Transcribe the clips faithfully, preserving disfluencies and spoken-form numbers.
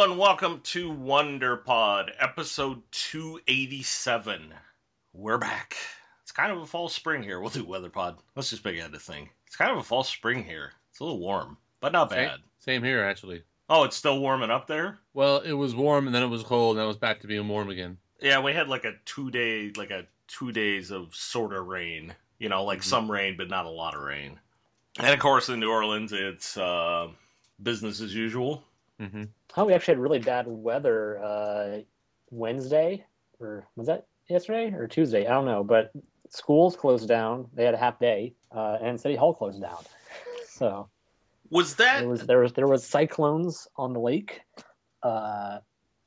and welcome to WonderPod, episode two eighty-seven. We're back. It's kind of a fall spring here. We'll do WeatherPod. Let's just make it a thing. It's kind of a fall spring here. It's a little warm, but not Same, bad. same here, actually. Oh, it's still warming up there? Well, it was warm, and then it was cold, and then it was back to being warm again. Yeah, we had like a two day, like a two days of sort of rain. You know, like mm-hmm. some rain, but not a lot of rain. And of course, in New Orleans, it's uh, business as usual. Mm-hmm. Oh, we actually had really bad weather uh, Wednesday, or was that yesterday or Tuesday? I don't know, but schools closed down. They had a half day, uh, and City Hall closed down. So was that there was there was there was cyclones on the lake, uh,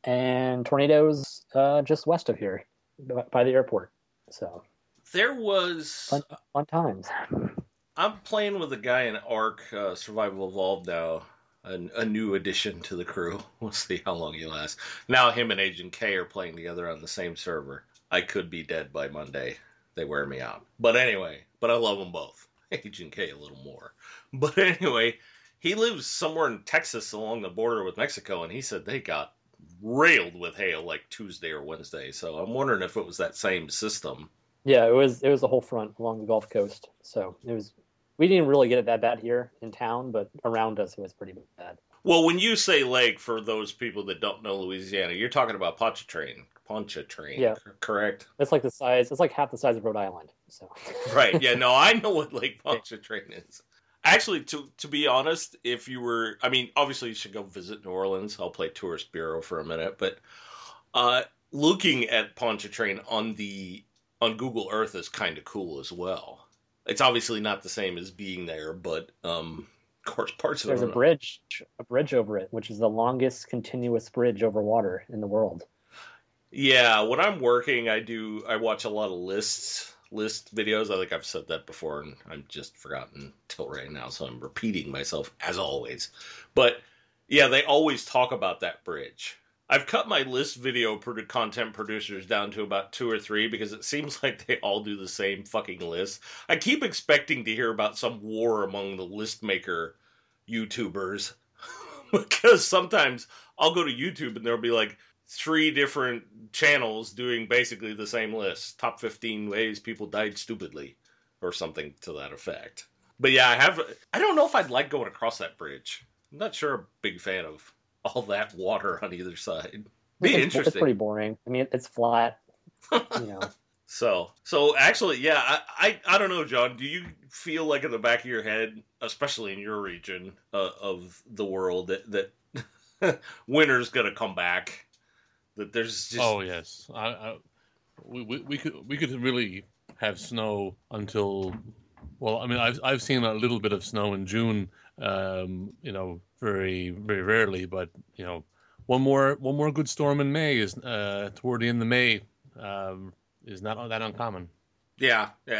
and tornadoes uh, just west of here by the airport. So there was fun, fun times. I'm playing with a guy in Ark uh, Survival Evolved now. A, a new addition to the crew. We'll see how long he lasts. Now him and Agent K are playing together on the same server. I could be dead by Monday. They wear me out. But anyway, but I love them both. Agent K a little more. But anyway, he lives somewhere in Texas along the border with Mexico, and he said they got railed with hail like Tuesday or Wednesday. So I'm wondering if it was that same system. Yeah, it was it was the whole front along the Gulf Coast. So it was we didn't really get it that bad here in town, but around us it was pretty bad. Well, when you say lake, for those people that don't know Louisiana, you're talking about Pontchartrain. Pontchartrain, yeah. Correct? It's like the size, it's like half the size of Rhode Island. So Right, yeah, no, I know what Lake Pontchartrain is. Actually, to to be honest, if you were, I mean, obviously you should go visit New Orleans. I'll play Tourist Bureau for a minute, but uh, looking at Pontchartrain on the on Google Earth is kind of cool as well. It's obviously not the same as being there, but um, of course, parts of there's it. There's a bridge, a bridge over it, which is the longest continuous bridge over water in the world. Yeah, when I'm working, I do. I watch a lot of lists, list videos. I think I've said that before, and I've just forgotten till right now, so I'm repeating myself as always. But yeah, they always talk about that bridge. I've cut my list video content producers down to about two or three because it seems like they all do the same fucking list. I keep expecting to hear about some war among the list maker YouTubers because sometimes I'll go to YouTube and there'll be like three different channels doing basically the same list. Top fifteen ways people died stupidly or something to that effect. But yeah, I have. I don't know if I'd like going across that bridge. I'm not sure I'm a big fan of all that water on either side. Be it's, interesting. It's pretty boring. I mean, it's flat. You know. So, so actually, yeah, I, I, I don't know, John. Do you feel like in the back of your head, especially in your region uh, of the world, that that winter's gonna come back? That there's just oh yes, I, I, we, we we could we could really have snow until. Well, I mean, I've I've seen a little bit of snow in June. Um, you know, very very rarely, but you know, one more one more good storm in May is uh, toward the end of May um, is not that uncommon. Yeah, yeah.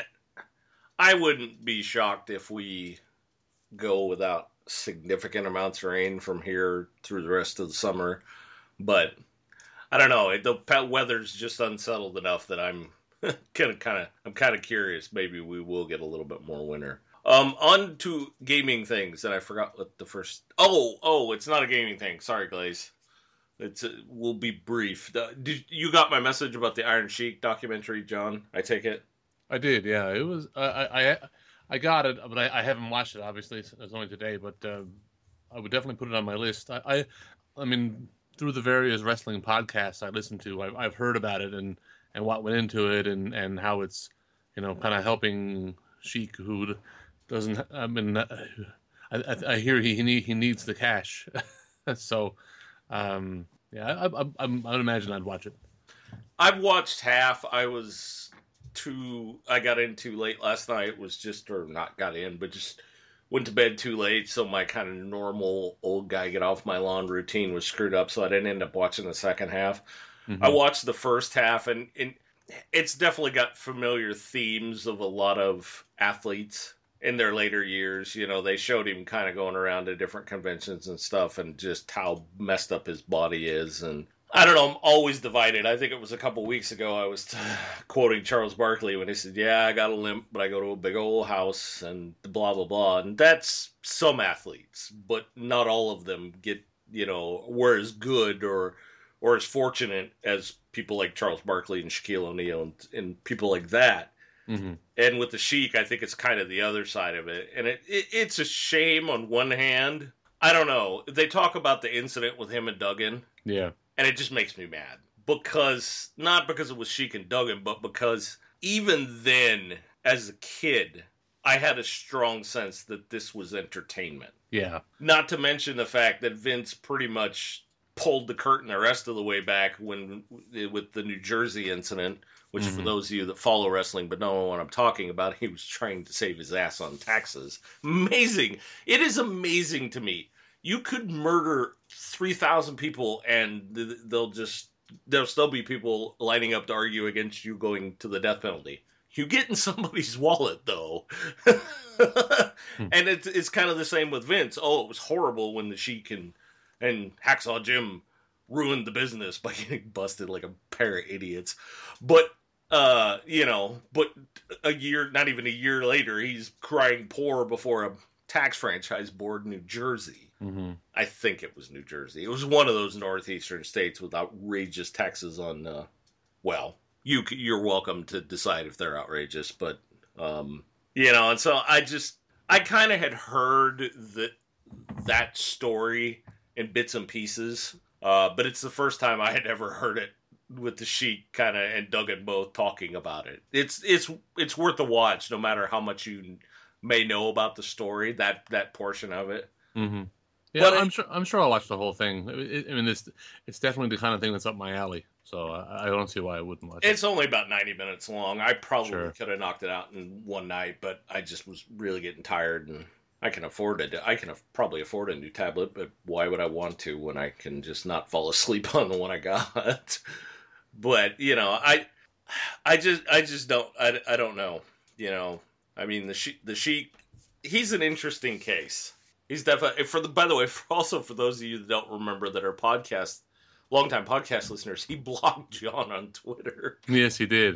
I wouldn't be shocked if we go without significant amounts of rain from here through the rest of the summer, but I don't know. The weather's just unsettled enough that I'm kind of kind of I'm kind of curious. Maybe we will get a little bit more winter. Um, on to gaming things, and I forgot what the first. Oh, oh, it's not a gaming thing. Sorry, Glaze. It's a, we'll be brief. Uh, did you got my message about the Iron Sheik documentary, John? I take it. I did. Yeah, it was. Uh, I I I got it, but I, I haven't watched it. Obviously, it was only today, but uh, I would definitely put it on my list. I I, I mean, through the various wrestling podcasts I listen to, I've I've heard about it and, and what went into it and, and how it's, you know, kind of helping Sheik, who doesn't. I mean, I, I, I hear he he, need, he needs the cash, so um, yeah, I, I, I I'd imagine I'd watch it. I've watched half. I was too. I got in too late last night. Was just or not got in, but just went to bed too late. So my kind of normal old guy get off my lawn routine was screwed up. So I didn't end up watching the second half. Mm-hmm. I watched the first half, and, and it's definitely got familiar themes of a lot of athletes in their later years. You know, they showed him kind of going around to different conventions and stuff, and just how messed up his body is. And I don't know, I'm always divided. I think it was a couple weeks ago I was t- quoting Charles Barkley when he said, yeah, I got a limp, but I go to a big old house and blah, blah, blah. And that's some athletes, but not all of them get you know, were as good or or as fortunate as people like Charles Barkley and Shaquille O'Neal and, and people like that. Mm-hmm. And with the Sheik, I think it's kind of the other side of it. And it, it it's a shame on one hand. I don't know. They talk about the incident with him and Duggan. Yeah. And it just makes me mad. Because, not because it was Sheik and Duggan, but because even then, as a kid, I had a strong sense that this was entertainment. Yeah. Not to mention the fact that Vince pretty much pulled the curtain the rest of the way back when with the New Jersey incident, which mm-hmm. for those of you that follow wrestling but don't know what I'm talking about, he was trying to save his ass on taxes. Amazing. It is amazing to me. You could murder three thousand people and they'll just, there'll still be people lining up to argue against you going to the death penalty. You get in somebody's wallet, though. And it's, it's kind of the same with Vince. Oh, it was horrible when the Sheik and, and Hacksaw Jim ruined the business by getting busted like a pair of idiots. But, uh, you know, but a year, not even a year later, he's crying poor before a tax franchise board in New Jersey. Mm-hmm. I think it was New Jersey. It was one of those northeastern states with outrageous taxes on, uh, well... You, you're welcome to decide if they're outrageous, but, um, you know, and so I just, I kind of had heard that, that story in bits and pieces, uh, but it's the first time I had ever heard it with the Sheik kind of and Duggan both talking about it. It's, it's, it's worth a watch, no matter how much you may know about the story, that, that portion of it. Mm-hmm. Yeah, but I'm it, sure. I'm sure I'll watch the whole thing. It, I mean, it's it's definitely the kind of thing that's up my alley. So I, I don't see why I wouldn't watch it. It's only about ninety minutes long. I probably sure. could have knocked it out in one night, but I just was really getting tired, and I can afford it. I can probably afford a new tablet, but why would I want to when I can just not fall asleep on the one I got? But you know, I, I just, I just don't, I, I don't know. You know, I mean, the Sheik, the Sheik, he's an interesting case. He's definitely, for the, by the way, for also for those of you that don't remember that are podcast, longtime podcast listeners, he blocked John on Twitter. Yes, he did.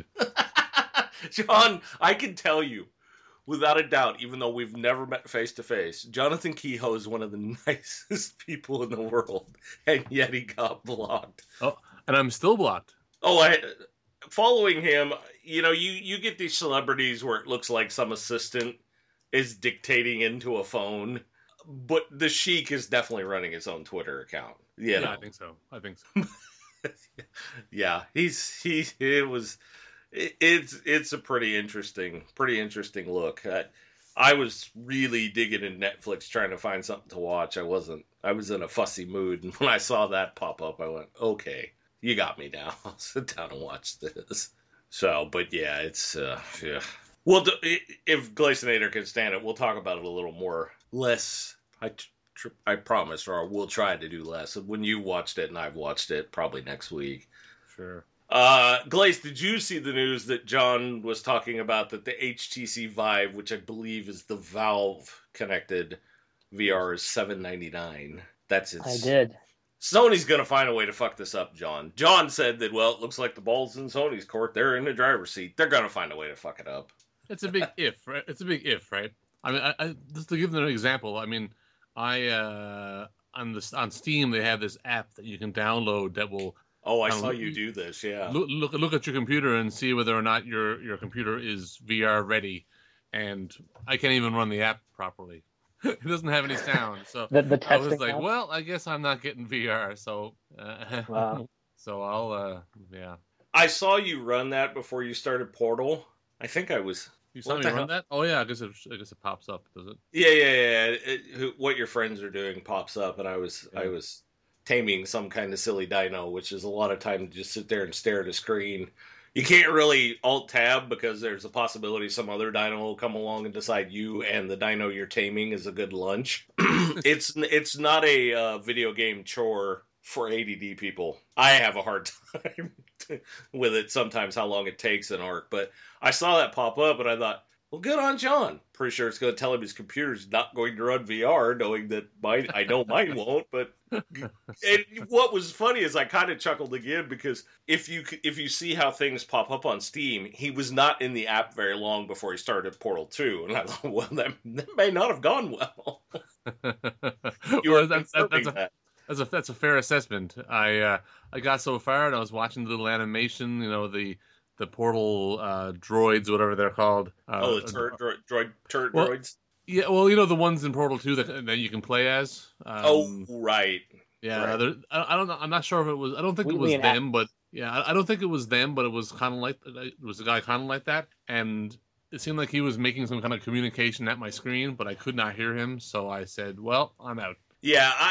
John, I can tell you, without a doubt, even though we've never met face to face, Jonathan Kehoe is one of the nicest people in the world, and yet he got blocked. Oh, and I'm still blocked. Oh, I, following him, you know, you, you get these celebrities where it looks like some assistant is dictating into a phone. But the Sheik is definitely running his own Twitter account. You know? Yeah, I think so. I think so. Yeah, he's he. It was. It, it's it's a pretty interesting, pretty interesting look. I, I was really digging in Netflix trying to find something to watch. I wasn't. I was in a fussy mood, and when I saw that pop up, I went, "Okay, you got me now. I'll sit down and watch this." So, but yeah, it's uh, yeah. Well, if Glazinator can stand it, we'll talk about it a little more, less. I, tr- I promise, or we'll try to do less. When you watched it and I've watched it, probably next week. Sure. Uh, Glaze, did you see the news that John was talking about that the H T C Vive, which I believe is the Valve-connected V R, is seven ninety-nine? That's it. I did. Sony's going to find a way to fuck this up, John. John said that, well, it looks like the ball's in Sony's court. They're in the driver's seat. They're going to find a way to fuck it up. It's a big if, right? It's a big if, right? I mean, I, I, just to give them an example, I mean, I uh, on the on Steam they have this app that you can download that will. Oh, I um, saw you do this. Yeah. Look, look look at your computer and see whether or not your your computer is V R ready, and I can't even run the app properly. It doesn't have any sound, so the, the I was like, app? well, I guess I'm not getting V R. So, uh, wow. so I'll uh, yeah. I saw you run that before you started Portal. I think I was. You saw me run hell? that? Oh yeah, I guess it, I guess it pops up, does it? Yeah, yeah, yeah. It, it, what your friends are doing pops up, and I was, yeah. I was taming some kind of silly dino, which is a lot of time to just sit there and stare at a screen. You can't really alt tab because there's a possibility some other dino will come along and decide you and the dino you're taming is a good lunch. it's it's not a uh, video game chore for A D D people. I have a hard time with it sometimes, how long it takes an arc. But I saw that pop up and I thought, well, good on John. Pretty sure it's going to tell him his computer's not going to run V R, knowing that mine, I know mine won't. But and what was funny is I kind of chuckled again because if you if you see how things pop up on Steam, he was not in the app very long before he started Portal two. And I thought, well, that, that may not have gone well. You well, were that's, that, that's, a, that. That's a that's a fair assessment. I uh, I got so far and I was watching the little animation, you know, the the portal uh, droids, whatever they're called. Oh, Uh, the turret droid, droid turret well, droids. yeah, well, you know the ones in Portal Two that that you can play as. Oh, Um, right, yeah, right. they're- I, I don't know. I'm not sure if it was. I don't think it We, we was an act- them, but yeah, I, I don't think it was them, but it was kind of like it was a guy kind of like that, and it seemed like he was making some kind of communication at my screen, but I could not hear him, so I said, "Well, I'm out." Yeah, I.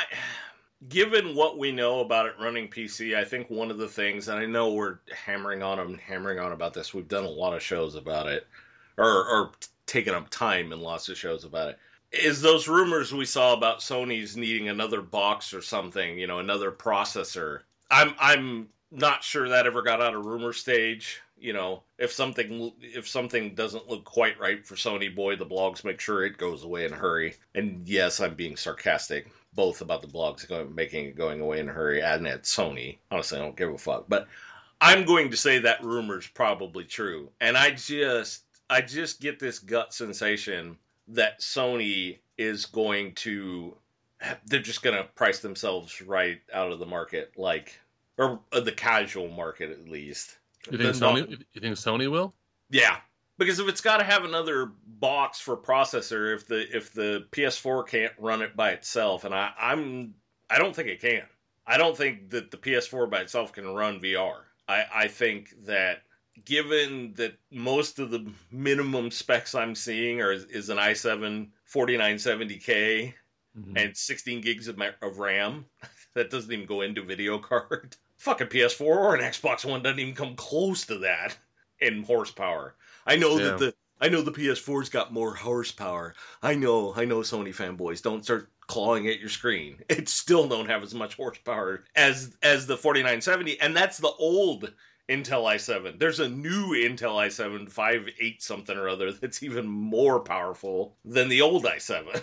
Given what we know about it running P C, I think one of the things, and I know we're hammering on and hammering on about this. We've done a lot of shows about it, or or taken up time in lots of shows about it. Is those rumors we saw about Sony's needing another box or something, you know, another processor. I'm I'm not sure that ever got out of rumor stage. You know, if something if something doesn't look quite right for Sony, boy, the blogs make sure it goes away in a hurry. And yes, I'm being sarcastic, both about the blogs going, making it going away in a hurry and at Sony. Honestly, I don't give a fuck. But I'm going to say that rumor's probably true, and I just I just get this gut sensation that Sony is going to they're just going to price themselves right out of the market, like or the casual market at least. You think The Sony? not- You think Sony will? yeah, because if it's got to have another box for processor, if the if the P S four can't run it by itself, and I, I'm I don't think it can. I don't think that the P S four by itself can run V R. I, I think that given that most of the minimum specs I'm seeing are is an i seven forty-nine seventy K Mm-hmm. and sixteen gigs of, of RAM, that doesn't even go into video card. Fucking P S four or an Xbox One doesn't even come close to that in horsepower. I know Yeah. that the I know the P S four's got more horsepower. I know, I know, Sony fanboys, don't start clawing at your screen. It still don't have as much horsepower as as the forty-nine seventy, and that's the old Intel i seven. There's a new Intel i seven five eight something or other that's even more powerful than the old i seven.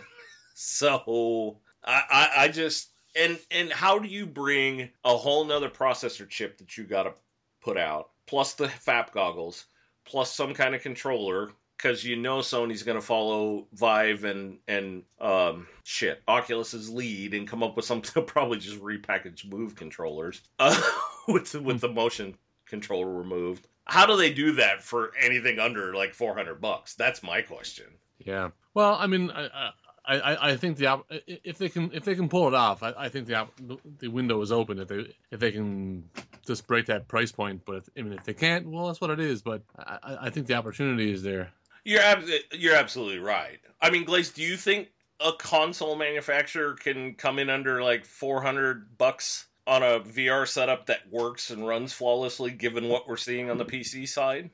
So I, I, I just and and how do you bring a whole nother processor chip that you got to put out, plus the F A P goggles, plus some kind of controller, because you know Sony's going to follow Vive and and um, shit Oculus's lead and come up with something probably just repackaged Move controllers uh, with with the motion controller removed. How do they do that for anything under like four hundred bucks? That's my question. Yeah. Well, I mean, I, I, I I think the op- if they can if they can pull it off, I, I think the op- the window is open if they if they can just break that price point. But if, I mean, if they can't, well, that's what it is. But I, I think the opportunity is there. You're ab- you're absolutely right. I mean, Glaze, do you think a console manufacturer can come in under like four hundred bucks on a V R setup that works and runs flawlessly, given what we're seeing on the P C side?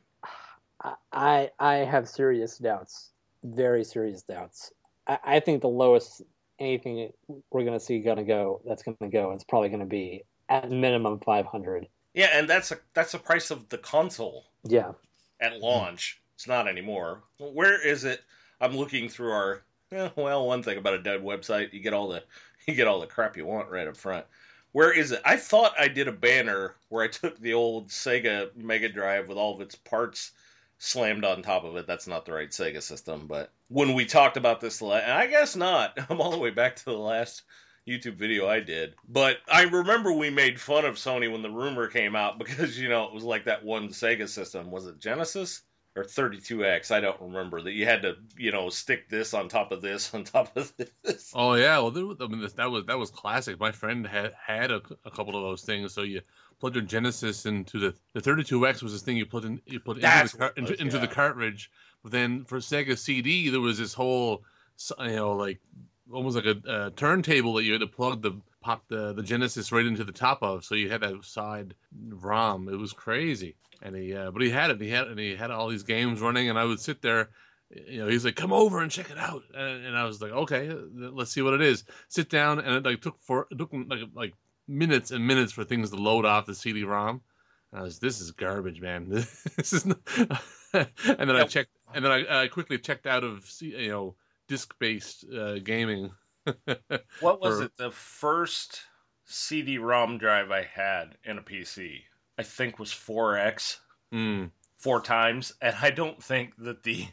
I I have serious doubts, very serious doubts. I, I think the lowest anything we're going to see going to go that's going to go is probably going to be at minimum five hundred. Yeah, and that's a that's the price of the console Yeah. at launch. It's not anymore. Where is it? I'm looking through our. Eh, well, one thing about a dead website, you get all the you get all the crap you want right up front. Where is it? I thought I did a banner where I took the old Sega Mega Drive with all of its parts slammed on top of it. That's not the right Sega system, but when we talked about this, I guess not. I'm all the way back to the last YouTube video I did. But I remember we made fun of Sony when the rumor came out because, you know, it was like that one Sega system. Was it Genesis? Or thirty-two X, I don't remember, that you had to, you know, stick this on top of this on top of this. Oh yeah, well, there, I mean, that was that was classic. My friend had had a, a couple of those things. So you plugged your Genesis into the the thirty-two X was this thing you put in you put into That's the car, what it was, into, into yeah. the cartridge. But then for Sega C D, there was this whole you know like almost like a, a turntable that you had to plug the pop the the Genesis right into the top of. So you had that side ROM. It was crazy. And he, uh, but he had it. He had, and he had all these games running. And I would sit there, you know. He's like, "Come over and check it out." And, and I was like, "Okay, let's see what it is." Sit down, and it like took for it took like like minutes and minutes for things to load off the C D-ROM. And I was, "This is garbage, man. This is." Not... and then I checked, and then I, I quickly checked out of you know disc-based uh, gaming. What was for... it? The first C D-ROM drive I had in a P C, I think, was four X, Mm. four times, and I don't think that the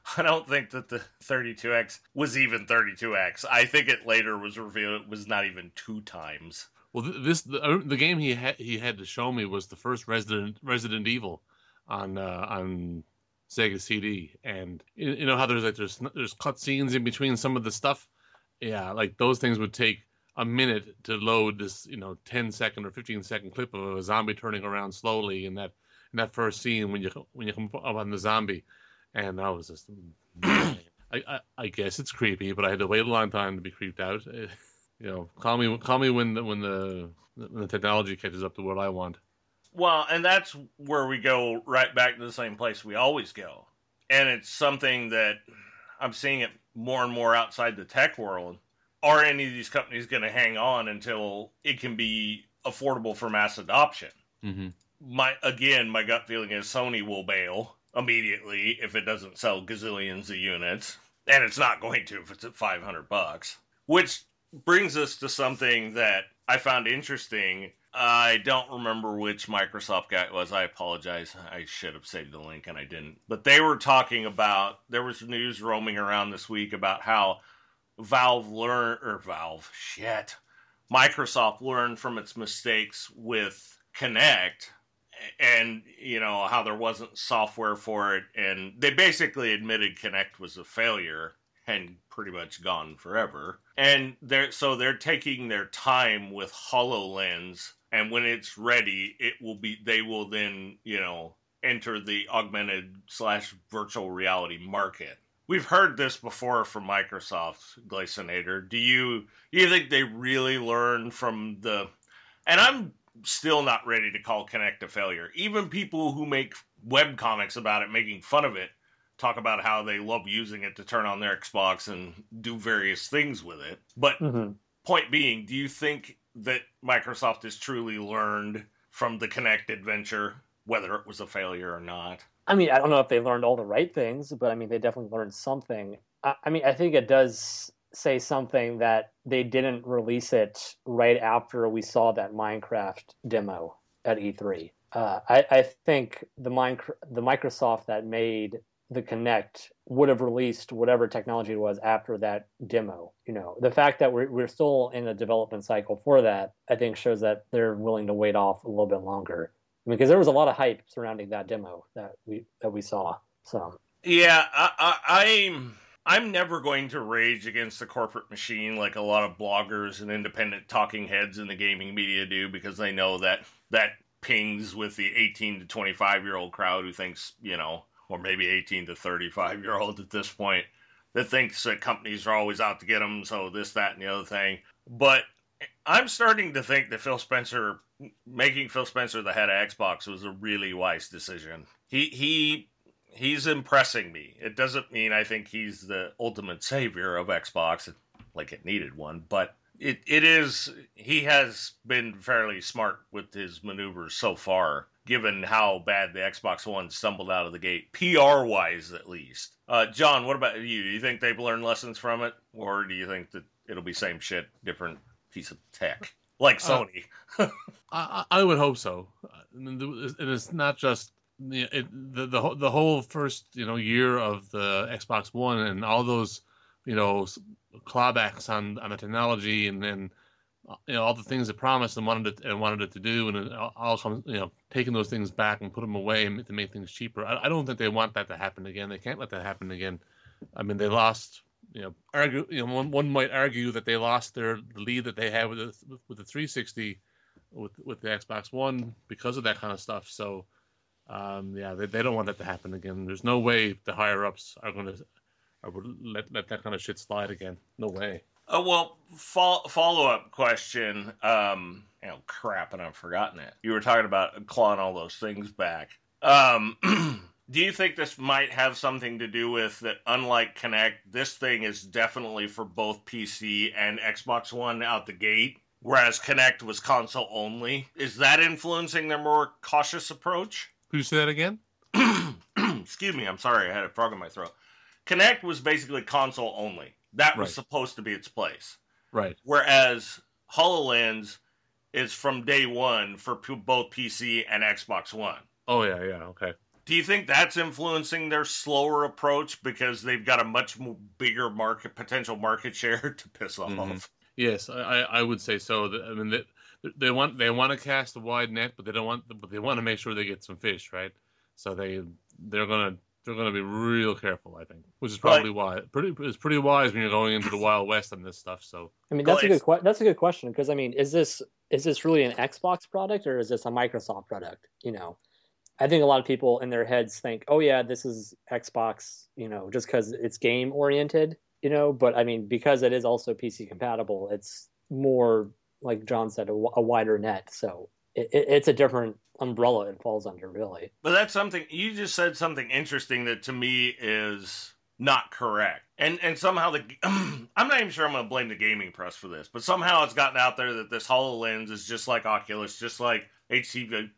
I don't think that the thirty-two X was even thirty-two X. I think it later was revealed it was not even two times. Well, this the, uh, the game he had he had to show me was the first Resident Resident Evil on uh, on Sega C D, and you, you know how there's like there's there's cutscenes in between some of the stuff. Yeah, like those things would take a minute to load this, you know, ten second or fifteen second clip of a zombie turning around slowly in that in that first scene when you when you come up on the zombie, and I was just, I, I I guess it's creepy, but I had to wait a long time to be creeped out. You know, call me call me when the when the when the technology catches up to what I want. Well, and that's where we go right back to the same place we always go, and it's something that I'm seeing it more and more outside the tech world. Are any of these companies going to hang on until it can be affordable for mass adoption? Mm-hmm. My again, my gut feeling is Sony will bail immediately if it doesn't sell gazillions of units, and it's not going to if it's at five hundred bucks. Which brings us to something that I found interesting. I don't remember which Microsoft guy it was. I apologize. I should have saved the link and I didn't. But they were talking about, there was news roaming around this week about how Valve learned, or Valve, shit, Microsoft learned from its mistakes with Kinect, and, you know, how there wasn't software for it. And they basically admitted Kinect was a failure and pretty much gone forever. And they're so they're taking their time with HoloLens, and when it's ready, it will be they will then, you know, enter the augmented slash virtual reality market. We've heard this before from Microsoft, Glacenator. Do you do you think they really learned from the, and I'm still not ready to call Kinect a failure. Even people who make webcomics about it, making fun of it, talk about how they love using it to turn on their Xbox and do various things with it. But mm-hmm. Point being, do you think that Microsoft has truly learned from the Kinect adventure, whether it was a failure or not? I mean, I don't know if they learned all the right things, but I mean, they definitely learned something. I, I mean, I think it does say something that they didn't release it right after we saw that Minecraft demo at E three. Uh, I, I think the Minecraft, the Microsoft that made the Kinect would have released whatever technology it was after that demo. You know, the fact that we're we're still in a development cycle for that, I think, shows that they're willing to wait off a little bit longer. I mean, because there was a lot of hype surrounding that demo that we that we saw. So yeah, I, I, I'm I'm never going to rage against the corporate machine like a lot of bloggers and independent talking heads in the gaming media do, because they know that that pings with the eighteen to twenty-five year old crowd who thinks, you know, or maybe eighteen to thirty-five year old at this point, that thinks that companies are always out to get them, so this, that, and the other thing. But I'm starting to think that Phil Spencer, making Phil Spencer the head of Xbox was a really wise decision. He he he's impressing me. It doesn't mean I think he's the ultimate savior of Xbox, like it needed one, but it it is, he has been fairly smart with his maneuvers so far, given how bad the Xbox One stumbled out of the gate, P R-wise at least. Uh, John, what about you? Do you think they've learned lessons from it? Or do you think that it'll be same shit, different piece of tech? Like Sony. Uh, I, I would hope so. And it's not just it, the, the the whole first, you know, year of the Xbox One and all those, you know, clawbacks on, on the technology, and then, you know, all the things it promised and wanted it and wanted it to do, and it all comes, you know, taking those things back and put them away and to make things cheaper. I, I don't think they want that to happen again. They can't let that happen again. I mean, they lost. You know, argue. You know, one, one might argue that they lost their lead that they had with the with the three sixty, with with the Xbox One, because of that kind of stuff. So, um, yeah, they they don't want that to happen again. There's no way the higher ups are going to, or would let let that kind of shit slide again. No way. Uh, well, fo- follow-up question. Um, oh, crap, and I've forgotten it. You were talking about clawing all those things back. Um, do you think this might have something to do with that, unlike Kinect, this thing is definitely for both P C and Xbox One out the gate, whereas Kinect was console only? Is that influencing their more cautious approach? Could you say that again? Excuse me, I'm sorry, I had a frog in my throat. Kinect was basically console only. That was right. supposed to be its place. Right. Whereas HoloLens is from day one for p- both P C and Xbox One. Oh, yeah, yeah, okay. Do you think that's influencing their slower approach because they've got a much more bigger market potential market share to piss off? Mm-hmm. Yes, I, I would say so. I mean, they, they want they want to cast a wide net, but they don't want but they want to make sure they get some fish, right? So they they're gonna they're gonna be real careful, I think, which is probably but, why pretty it's pretty wise when you're going into the Wild West on this stuff. So I mean, that's a good que- that's a good question because I mean, is this is this really an Xbox product or is this a Microsoft product? You know, I think a lot of people in their heads think, oh yeah, this is Xbox, you know, just because it's game oriented, you know. But I mean, because it is also P C compatible, it's more like John said, a, a wider net. So it, it, it's a different umbrella it falls under, really. But that's something you just said something interesting that to me is not correct. And and somehow the I'm not even sure I'm going to blame the gaming press for this, but somehow it's gotten out there that this HoloLens is just like Oculus, just like H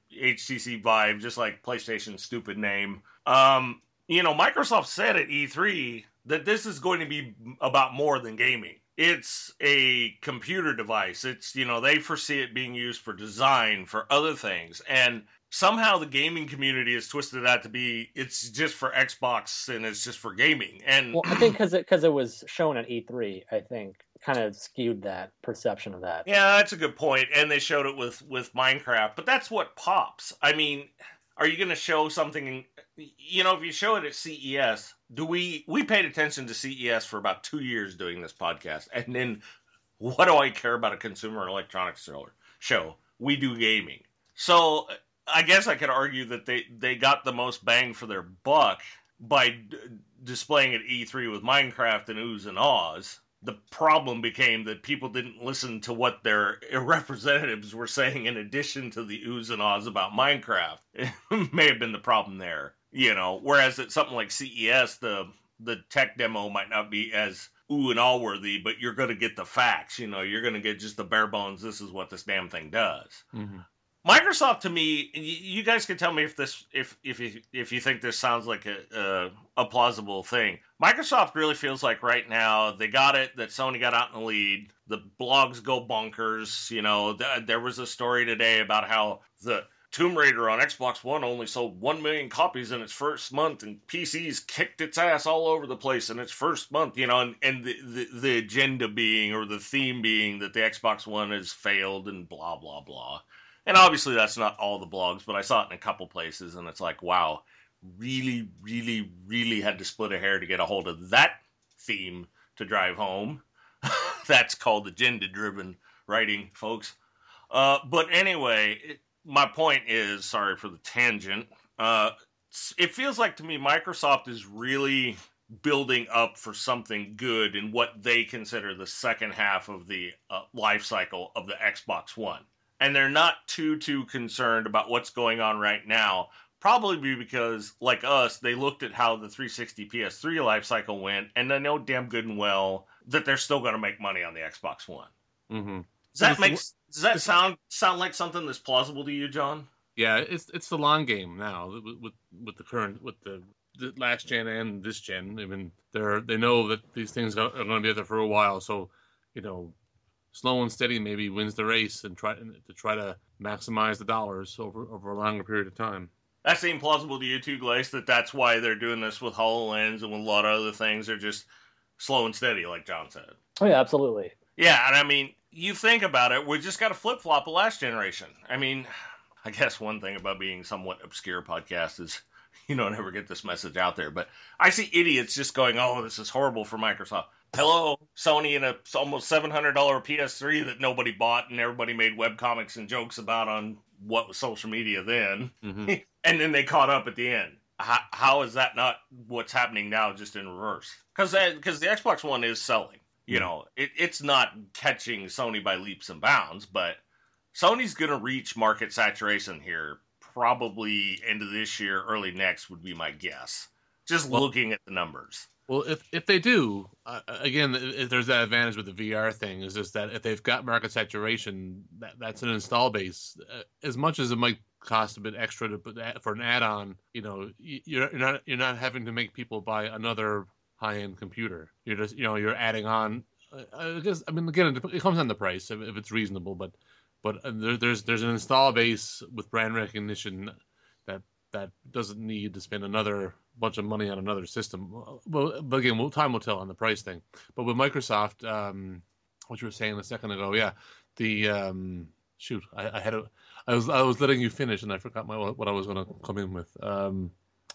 T C Vive, just like PlayStation's stupid name. Um, you know, Microsoft said at E three that this is going to be about more than gaming. It's a computer device. It's, you know, they foresee it being used for design, for other things. And somehow the gaming community has twisted that to be, it's just for Xbox and it's just for gaming. And well, I think because it, cause it was shown at E three, I think, kind of skewed that perception of that. Yeah, that's a good point. And they showed it with, with Minecraft. But that's what pops. I mean, are you going to show something, you know, if you show it at C E S, do we, we paid attention to C E S for about two years doing this podcast. And then what do I care about a consumer electronics show? We do gaming. So I guess I could argue that they, they got the most bang for their buck by d- displaying at E three with Minecraft and oohs and ahs. The problem became that people didn't listen to what their representatives were saying in addition to the oohs and ahs about Minecraft. It may have been the problem there, you know. Whereas at something like C E S, the the tech demo might not be as ooh and ah worthy, but you're going to get the facts. You know, you're going to get just the bare bones. This is what this damn thing does. Mm-hmm. Microsoft, to me, you guys can tell me if this, if if you if you think this sounds like a, a a plausible thing. Microsoft really feels like right now they got it that Sony got out in the lead. The blogs go bonkers. You know, th- there was a story today about how the Tomb Raider on Xbox One only sold one million copies in its first month, and P Cs kicked its ass all over the place in its first month. You know, and and the the, the agenda being or the theme being that the Xbox One has failed and blah blah blah. And obviously that's not all the blogs, but I saw it in a couple places, and it's like, wow, really, really, really had to split a hair to get a hold of that theme to drive home. That's called agenda-driven writing, folks. Uh, but anyway, it, my point is, sorry for the tangent, uh, it feels like to me Microsoft is really building up for something good in what they consider the second half of the uh, life cycle of the Xbox One. And they're not too, too concerned about what's going on right now. Probably because, like us, they looked at how the three sixty P S three life cycle went, and they know damn good and well that they're still going to make money on the Xbox One. Mm-hmm. Does that make? Does that sound sound like something that's plausible to you, John? Yeah, it's it's the long game now with with, with the current with the, the last gen and this gen. I mean, they're they know that these things are, are going to be there for a while, so you know. Slow and steady maybe wins the race and try to try to maximize the dollars over over a longer period of time. That seemed plausible to you too, Glace, that that's why they're doing this with HoloLens and with a lot of other things. They're just slow and steady, like John said. Oh, yeah, absolutely. Yeah, and I mean, you think about it, we just got to flip-flop the last generation. I mean, I guess one thing about being somewhat obscure podcast is you don't ever get this message out there. But I see idiots just going, oh, this is horrible for Microsoft. Hello, Sony and a almost seven hundred dollars P S three that nobody bought and everybody made webcomics and jokes about on what was social media then. Mm-hmm. And then they caught up at the end. How, how is that not what's happening now, just in reverse? Because because the Xbox One is selling. You know, it, it's not catching Sony by leaps and bounds, but Sony's going to reach market saturation here probably end of this year, early next would be my guess. Just well, looking at the numbers. Well, if if they do, uh, again, if there's that advantage with the V R thing, is just that if they've got market saturation, that, that's an install base. Uh, as much as it might cost a bit extra to put that for an add-on, you know, you're, you're not you're not having to make people buy another high-end computer. You're just, you know, you're adding on. Uh, I guess I mean, again, it, it comes on the price if, if it's reasonable, but but there, there's there's an install base with brand recognition that that doesn't need to spend another bunch of money on another system. Well, but again, we'll, time will tell on the price thing. But with Microsoft, um, what you were saying a second ago, yeah, the um, shoot, I, I had a, I was I was letting you finish, and I forgot my what I was going to come in with. Um,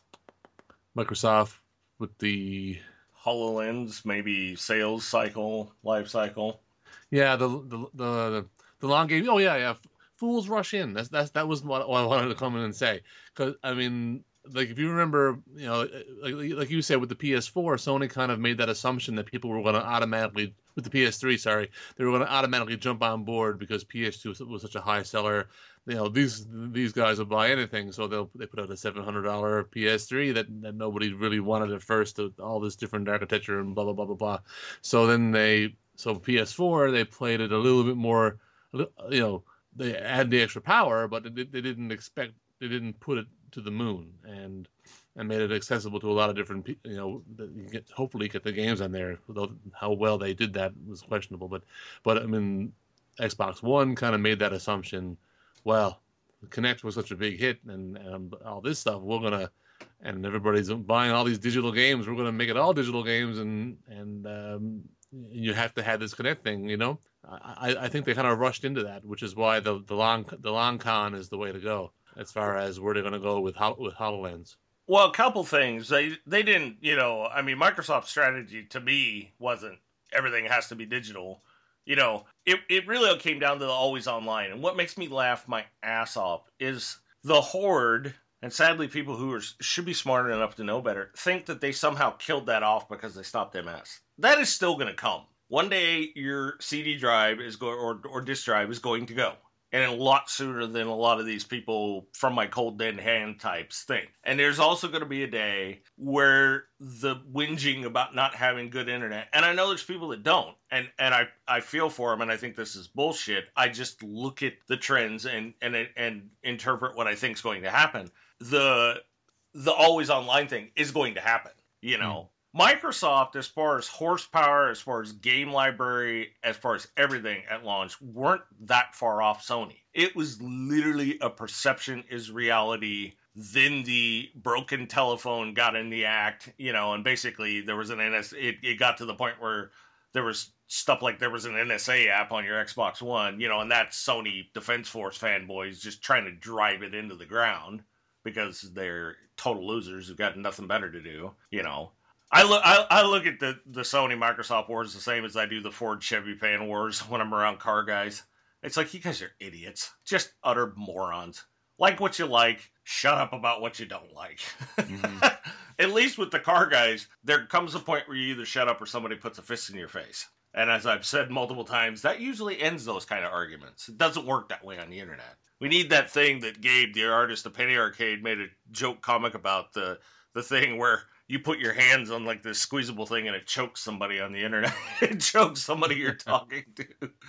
Microsoft with the HoloLens, maybe sales cycle, life cycle. Yeah, the the the the long game. Oh yeah, yeah. Fools rush in. That's that's that was what, what I wanted to come in and say. Because I mean, like if you remember, you know, like like you said with the P S four, Sony kind of made that assumption that people were going to automatically with the P S three. Sorry, they were going to automatically jump on board because P S two was such a high seller. You know, these these guys will buy anything, so they'll they put out a seven hundred dollar P S three that, that nobody really wanted at first. All this different architecture and blah blah blah blah blah. So then they so P S four they played it a little bit more. You know, they had the extra power, but they, they didn't expect they didn't put it to the moon and and made it accessible to a lot of different you know you get hopefully get the games on there. Though how well they did that was questionable, but but I mean Xbox One kind of made that assumption. Well, Kinect was such a big hit and, and all this stuff, we're gonna and everybody's buying all these digital games. We're gonna make it all digital games, and and um, you have to have this Kinect thing. You know, I, I think they kind of rushed into that, which is why the the long the long con is the way to go as far as where they're gonna go with with HoloLens. Well, a couple things. They they didn't, you know, I mean, Microsoft's strategy to me wasn't everything has to be digital. You know, it, it really came down to the always online. And what makes me laugh my ass off is the Horde, and sadly people who are, should be smart enough to know better, think that they somehow killed that off because they stopped M S. That is still going to come. One day your C D drive is going, or, or disk drive is going to go. And a lot sooner than a lot of these people from my cold dead hand types think. And there's also going to be a day where the whinging about not having good internet, and I know there's people that don't, and, and I, I feel for them, and I think this is bullshit. I just look at the trends and, and, and interpret what I think is going to happen. The, the always online thing is going to happen, you know. Mm. Microsoft, as far as horsepower, as far as game library, as far as everything at launch, weren't that far off Sony. It was literally a perception is reality. Then the broken telephone got in the act, you know, and basically there was an N S A, it, it got to the point where there was stuff like there was an N S A app on your Xbox One, you know, and that's Sony Defense Force fanboys just trying to drive it into the ground because they're total losers who've got nothing better to do, you know. I look I, I look at the, the Sony Microsoft wars the same as I do the Ford Chevy fan wars when I'm around car guys. It's like, you guys are idiots. Just utter morons. Like what you like, shut up about what you don't like. Mm-hmm. At least with the car guys, there comes a point where you either shut up or somebody puts a fist in your face. And as I've said multiple times, that usually ends those kind of arguments. It doesn't work that way on the internet. We need that thing that Gabe, the artist of Penny Arcade, made a joke comic about, the the thing where you put your hands on like this squeezable thing and it chokes somebody on the internet. It chokes somebody you're talking to.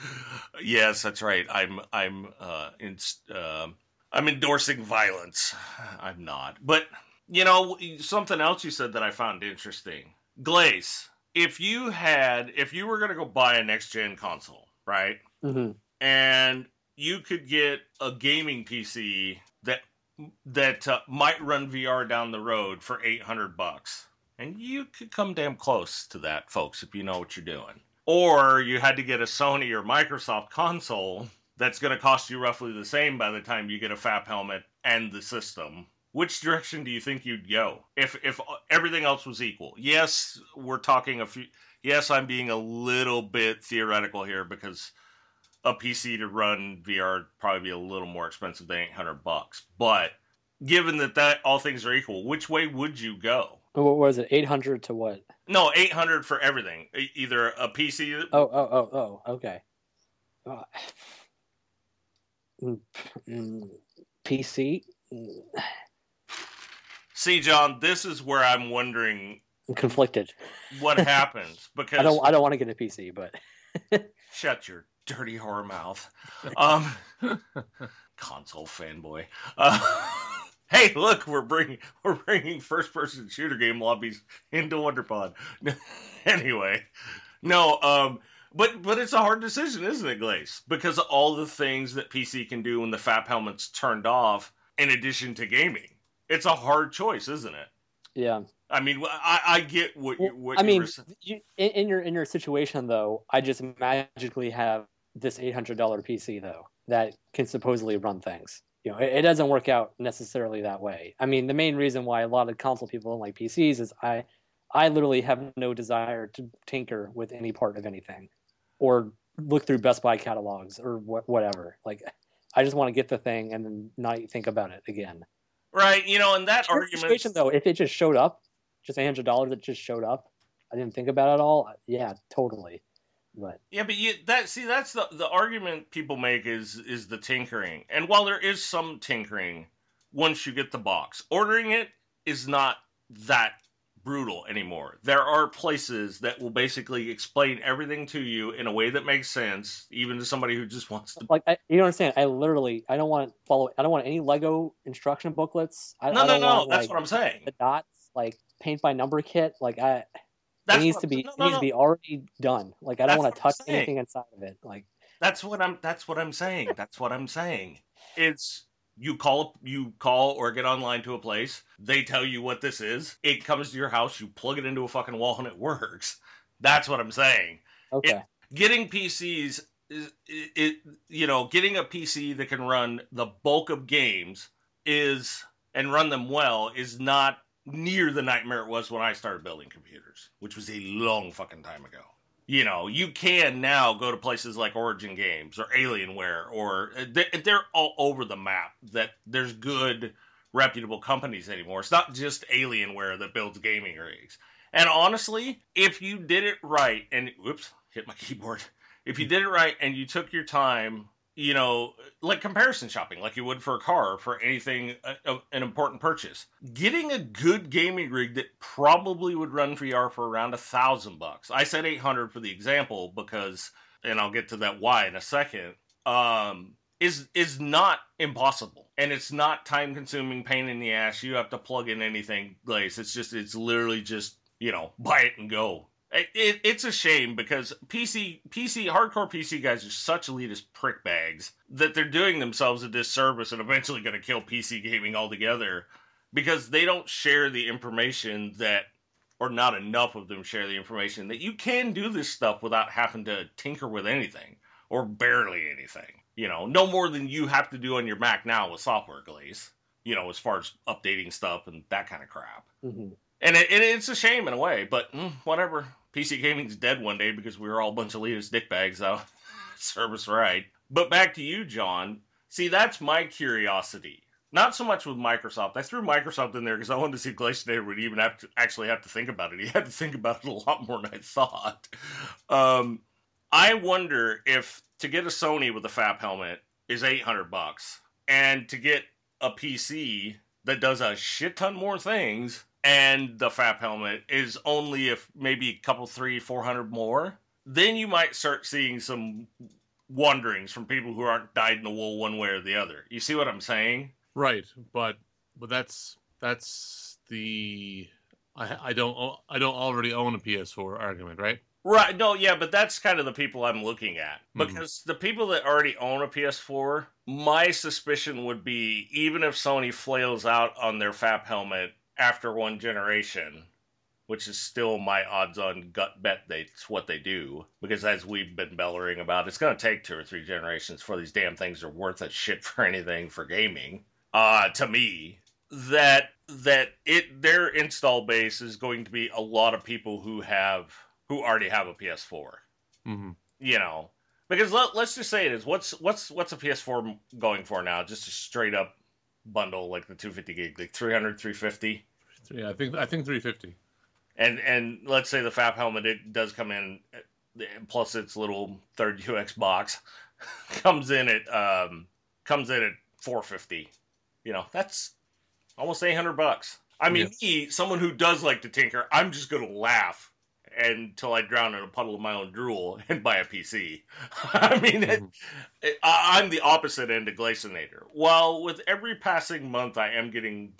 Yes, that's right. I'm I'm uh, in, uh, I'm endorsing violence. I'm not. But you know, something else you said that I found interesting. Glaze, if you had, if you were going to go buy a next gen console, right? Mm-hmm. And you could get a gaming P C that that uh, might run V R down the road for eight hundred bucks. And you could come damn close to that, folks, if you know what you're doing. Or you had to get a Sony or Microsoft console that's going to cost you roughly the same by the time you get a F A P helmet and the system. Which direction do you think you'd go if if everything else was equal? Yes, we're talking a few. Yes, I'm being a little bit theoretical here because a P C to run V R would probably be a little more expensive than eight hundred bucks. But given that, that all things are equal, which way would you go? What was it? eight hundred to what? No, eight hundred for everything. Either a P C. Oh, oh, oh, oh, okay. Uh, P C? See, John, this is where I'm wondering. I'm conflicted. What happens? Because I don't. I don't want to get a P C, but shut your dirty whore mouth. Um, console fanboy. Uh, hey, look, we're bringing we're bringing first person shooter game lobbies into WonderPod. Anyway, no. Um, but but it's a hard decision, isn't it, Glaze? Because of all the things that P C can do when the F A P helmet's turned off, in addition to gaming. it's a hard choice, isn't it? Yeah. I mean, I, I get what Well, you what I you mean, were saying. you, in, in your in your situation though, I just magically have this eight hundred dollar P C though that can supposedly run things. You know, it, it doesn't work out necessarily that way. I mean, the main reason why a lot of console people don't like P Cs is I I literally have no desire to tinker with any part of anything, or look through Best Buy catalogs or what, whatever. Like, I just want to get the thing and then not think about it again. Right, you know, and that Your argument situation though, if it just showed up, just eight hundred dollars that just showed up, I didn't think about it at all. Yeah, totally. But yeah, but you that see that's the the argument people make is is the tinkering. And while there is some tinkering once you get the box, ordering it is not that brutal anymore. There are places that will basically explain everything to you in a way that makes sense, even to somebody who just wants to. like, I, you don't understand. I literally, I don't want to follow. I don't want any Lego instruction booklets. I, No, I no, don't no. want That's like what I'm saying. the dots, like paint by number kit. Like I, That's it needs what to I'm, be, no, it no, needs no. to be already done. Like I don't That's want to what I'm touch saying. anything inside of it. Like That's what I'm. That's what I'm saying. That's what I'm saying. It's you call you call or get online to a place. They tell you what this is. It comes to your house. You plug it into a fucking wall and it works. That's what I'm saying. okay, It, getting P Cs is it, it. You know, getting a P C that can run the bulk of games is and run them well is not near the nightmare it was when I started building computers, which was a long fucking time ago. You know, you can now go to places like Origin Games or Alienware, or they're all over the map. That there's good, reputable companies anymore. It's not just Alienware that builds gaming rigs. And honestly, if you did it right, and whoops, hit my keyboard. If you did it right and you took your time, you know, like comparison shopping, like you would for a car, or for anything, uh, an important purchase. Getting a good gaming rig that probably would run V R for around a thousand bucks. I said eight hundred for the example because, and I'll get to that why in a second. Um, is is not impossible, and it's not time consuming, pain in the ass. You have to plug in anything, Glaze. It's just, it's literally just, you know, buy it and go. It, it, it's a shame because P C, P C, hardcore P C guys are such elitist prick bags that they're doing themselves a disservice and eventually going to kill P C gaming altogether because they don't share the information that, or not enough of them share the information that you can do this stuff without having to tinker with anything or barely anything. You know, no more than you have to do on your Mac now with software, Glaze. You know, as far as updating stuff and that kind of crap. mm-hmm. And it, it, it's a shame in a way, but mm, whatever. P C gaming's dead one day because we were all a bunch of elitist dickbags, so serve us right. But back to you, John. See, that's my curiosity. Not so much with Microsoft. I threw Microsoft in there because I wanted to see if Glaciator would even have to actually have to think about it. He had to think about it a lot more than I thought. Um, I wonder if to get a Sony with a F A P helmet is eight hundred bucks, and to get a P C that does a shit ton more things and the F A P helmet is only if maybe a couple, three, four hundred more, then you might start seeing some wanderings from people who aren't dyed in the wool one way or the other. You see what I'm saying? Right, but but that's that's the I I don't I don't already own a P S four argument, right? Right. No, yeah, but that's kind of the people I'm looking at. Mhm. Because the people that already own a P S four, my suspicion would be even if Sony flails out on their F A P helmet after one generation, which is still my odds-on gut bet that's what they do, because as we've been bellowing about, it's going to take two or three generations before these damn things are worth a shit for anything for gaming. Uh, to me, that that it their install base is going to be a lot of people who have who already have a P S four. Mm-hmm. You know, because let, let's just say it is what's what's what's a P S four going for now? Just a straight up bundle like the two fifty gig, like three hundred, three fifty. Yeah, I think I think three fifty. And and let's say the F A P helmet, it does come in plus its little third U X box comes in at um comes in at four fifty. You know, that's almost eight hundred bucks. I mean, Yes. me, someone who does like to tinker, I'm just going to laugh until I drown in a puddle of my own drool and buy a P C. I mean, it, Mhm. it, I- I'm the opposite end of Glacinator. While with every passing month, I am getting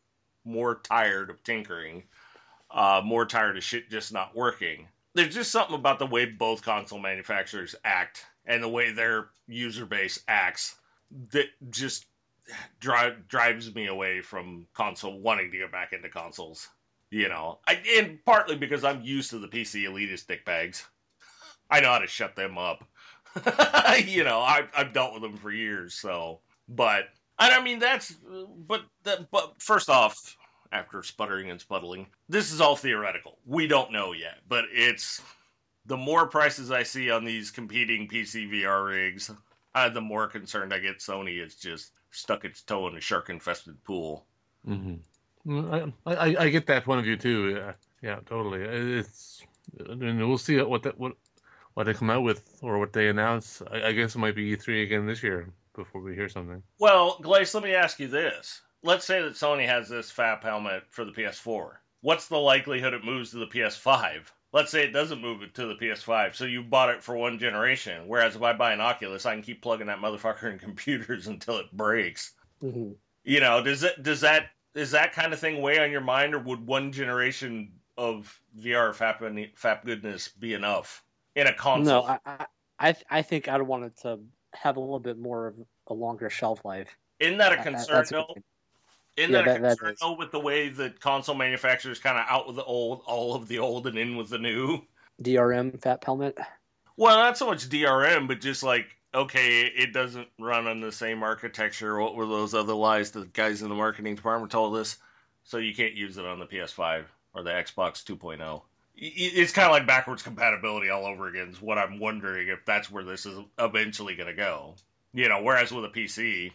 more tired of tinkering, uh, more tired of shit just not working. There's just something about the way both console manufacturers act and the way their user base acts that just drive drives me away from console wanting to get back into consoles. You know, I, and partly because I'm used to the P C elitist dickbags. I know how to shut them up. You know, I've I've dealt with them for years. So, but and I mean that's but that, but first off, after sputtering and spuddling, this is all theoretical. We don't know yet, but it's the more prices I see on these competing P C V R rigs, uh, the more concerned I get. Sony has just stuck its toe in a shark-infested pool. Mm-hmm. I, I I get that point of view too. Yeah, yeah, totally. It's I mean, we'll see what that what what they come out with or what they announce. I, I guess it might be E three again this year before we hear something. Well, Glace, let me ask you this. Let's say that Sony has this F A P helmet for the P S four. What's the likelihood it moves to the P S five? Let's say it doesn't move it to the P S five, so you bought it for one generation. Whereas if I buy an Oculus, I can keep plugging that motherfucker in computers until it breaks. Mm-hmm. You know, does it does that is that kind of thing weigh on your mind, or would one generation of V R F A P, F A P goodness be enough in a console? No, I, I, I think I'd want it to have a little bit more of a longer shelf life. Isn't that a That- concern, that's though? what- Isn't Yeah, that a that- that concern, is. though, with the way that console manufacturers kind of out with the old, all of the old, and in with the new? D R M F A P helmet. Well, not so much D R M, but just like, okay, it doesn't run on the same architecture. What were those other lies the guys in the marketing department told us? So you can't use it on the P S five or the Xbox two point oh. It's kind of like backwards compatibility all over again, is what I'm wondering if that's where this is eventually going to go. You know, whereas with a P C,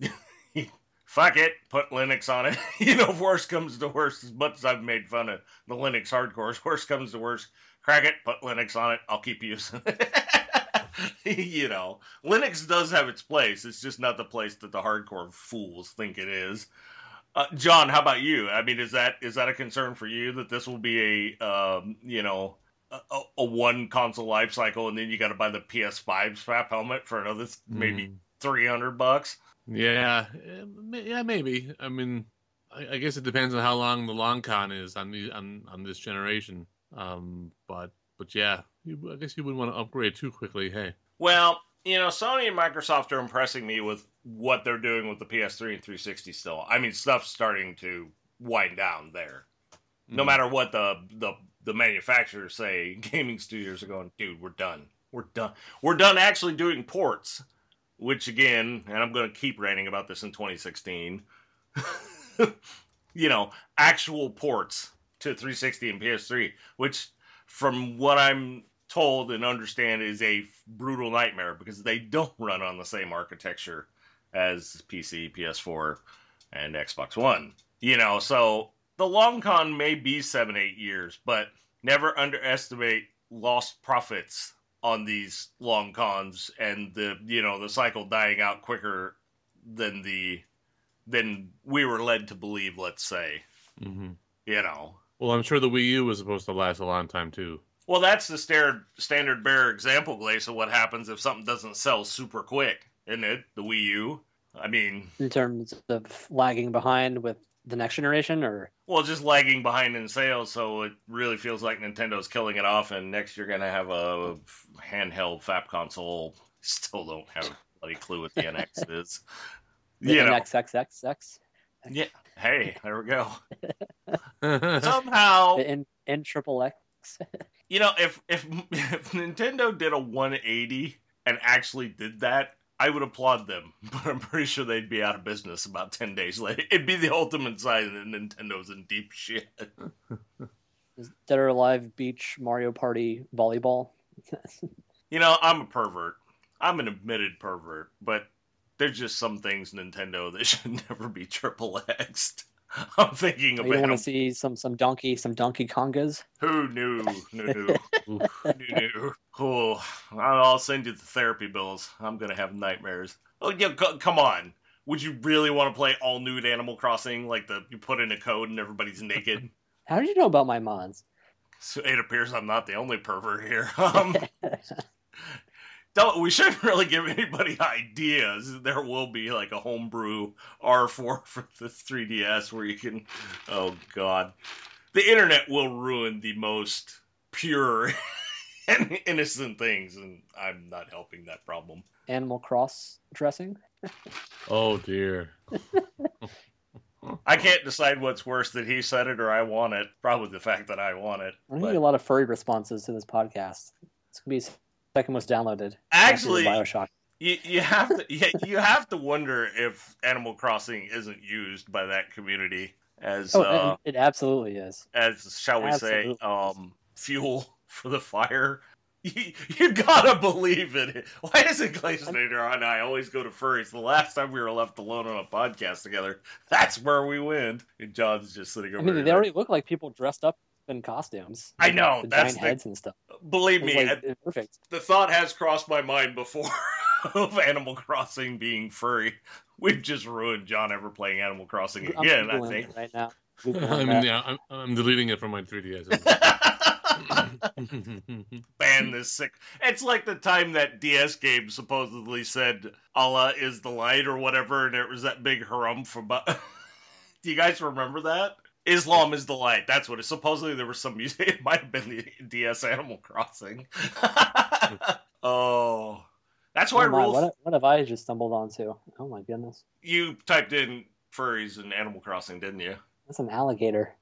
fuck it, put Linux on it. You know, if worst comes to worst, as much as I've made fun of the Linux hardcores, worst comes to worst, crack it, put Linux on it, I'll keep using it. You know, Linux does have its place. It's just not the place that the hardcore fools think it is. Uh, John, how about you? I mean, is that is that a concern for you that this will be a um, you know a, a one console life cycle, and then you got to buy the P S five F A P helmet for another maybe Mm. three hundred bucks? Yeah, eh, yeah, maybe. I mean, I, I guess it depends on how long the long con is on the on, on this generation. Um, but but yeah, you, I guess you wouldn't want to upgrade too quickly. Hey. Well, you know, Sony and Microsoft are impressing me with what they're doing with the P S three and three sixty still. I mean, stuff's starting to wind down there. No Mm. matter what the, the the manufacturers say, gaming studios are going, dude, we're done. We're done. We're done actually doing ports, which again, and I'm going to keep ranting about this in twenty sixteen, you know, actual ports to three sixty and P S three, which from what I'm told and understand is a brutal nightmare because they don't run on the same architecture as P C, P S four, and Xbox One. You know, so the long con may be seven, eight years, but never underestimate lost profits on these long cons and the, you know, the cycle dying out quicker than the, than we were led to believe, let's say. Mm-hmm. You know. Well, I'm sure the Wii U was supposed to last a long time too. Well, that's the standard, standard bearer example, Glace, of what happens if something doesn't sell super quick, isn't it? The Wii U. I mean, In terms of lagging behind with the next generation, or well, just lagging behind in sales, so it really feels like Nintendo's killing it off, and next you're going to have a handheld F A P console. Still don't have a bloody clue what the N X is. the You know. N X X X X, Yeah. Hey, there we go. Somehow, the N N triple X. you know, if, if if Nintendo did a one eighty and actually did that, I would applaud them, but I'm pretty sure they'd be out of business about ten days later. It'd be the ultimate sign that Nintendo's in deep shit. Dead or Alive Beach Mario Party Volleyball. You know, I'm a pervert. I'm an admitted pervert, but there's just some things Nintendo that should never be triple X'd. I'm thinking You don't want about to see some some donkey some Donkey Kongas. who knew, knew, knew, knew, knew. Oh, I'll send you the therapy bills. I'm gonna have nightmares. Oh, yeah, c- come on. Would you really want to play all nude Animal Crossing? Like the you put in a code and everybody's naked? How did you know about my mods? So it appears I'm not the only pervert here. Um, don't we shouldn't really give anybody ideas. There will be like a homebrew R four for the three D S where you can. Oh God, the internet will ruin the most pure and innocent things, and I'm not helping that problem. Animal Cross dressing. Oh dear. I can't decide what's worse, that he said it or I want it. Probably the fact that I want it. We're gonna get a lot of furry responses to this podcast. It's gonna be second most downloaded. Actually, Bioshock. You, you have to you, you have to wonder if Animal Crossing isn't used by that community as Oh, uh, it absolutely is. as shall we Absolutely. say um, fuel for the fire. You, you gotta believe it. Why doesn't Glaciator and I always go to furries? The last time we were left alone on a podcast together, that's where we went. And John's just sitting over I mean, there. they already look like people dressed up in costumes. I know, the that's giant the- heads and stuff. Believe It's me, like, I- it's perfect. the thought has crossed my mind before of Animal Crossing being furry. We've just ruined John ever playing Animal Crossing I'm again, I Googling think. it right now. I Googling mean, that. yeah, I'm, I'm deleting it from my three D S. Ban this sick. It's like the time that D S game supposedly said Allah is the light or whatever, and it was that big harumph about. Do you guys remember that? Islam is the light. That's what it. Supposedly there was some music. It might have been the D S Animal Crossing. Oh, that's why Oh my, rules. what, what have I just stumbled onto? Oh my goodness. You typed in furries and Animal Crossing, didn't you? That's an alligator.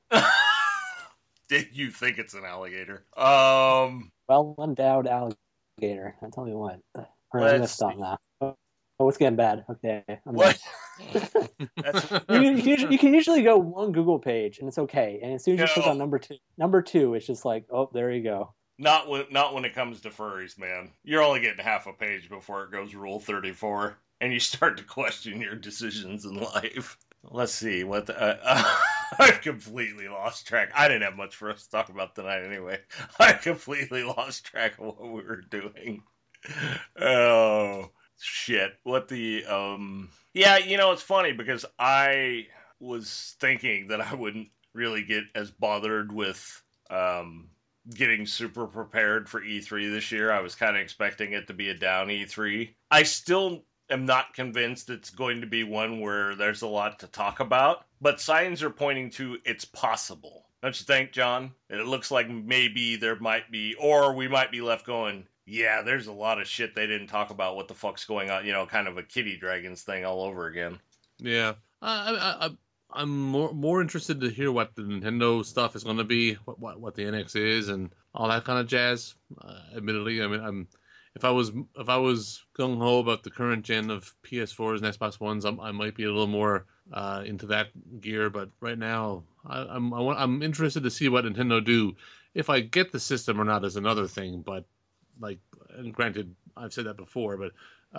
Did you think it's an alligator? Um, Well endowed alligator. I tell you what. All right, I'm gonna Let's stop see. now. Oh, it's getting bad. Okay. I'm what? done. That's, you, you, can usually, you can usually go one Google page and it's okay. And as soon as you click No. on number two, number two, it's just like, oh, there you go. not when not when it comes to furries, man. You're only getting half a page before it goes Rule thirty-four, and you start to question your decisions in life. Let's see what the, uh, uh, I've completely lost track. I didn't have much for us to talk about tonight anyway. I completely lost track of what we were doing. Oh shit! What the um? Yeah, you know it's funny because I was thinking that I wouldn't really get as bothered with um getting super prepared for E three this year. I was kind of expecting it to be a down E three. I still am not convinced it's going to be one where there's a lot to talk about, but signs are pointing to it's possible. Don't you think, John? It looks like maybe there might be, or we might be left going, yeah, there's a lot of shit they didn't talk about. What the fuck's going on? You know, kind of a Kitty Dragons thing all over again. Yeah, I, I, I, I'm more more interested to hear what the Nintendo stuff is going to be, what, what what the N X is, and all that kind of jazz. Uh, admittedly, I mean, I'm if I was if I was gung ho about the current gen of P S fours and Xbox Ones, I'm, I might be a little more uh, into that gear. But right now, I, I'm I want, I'm interested to see what Nintendo do. If I get the system or not is another thing. But like, and granted, I've said that before, but.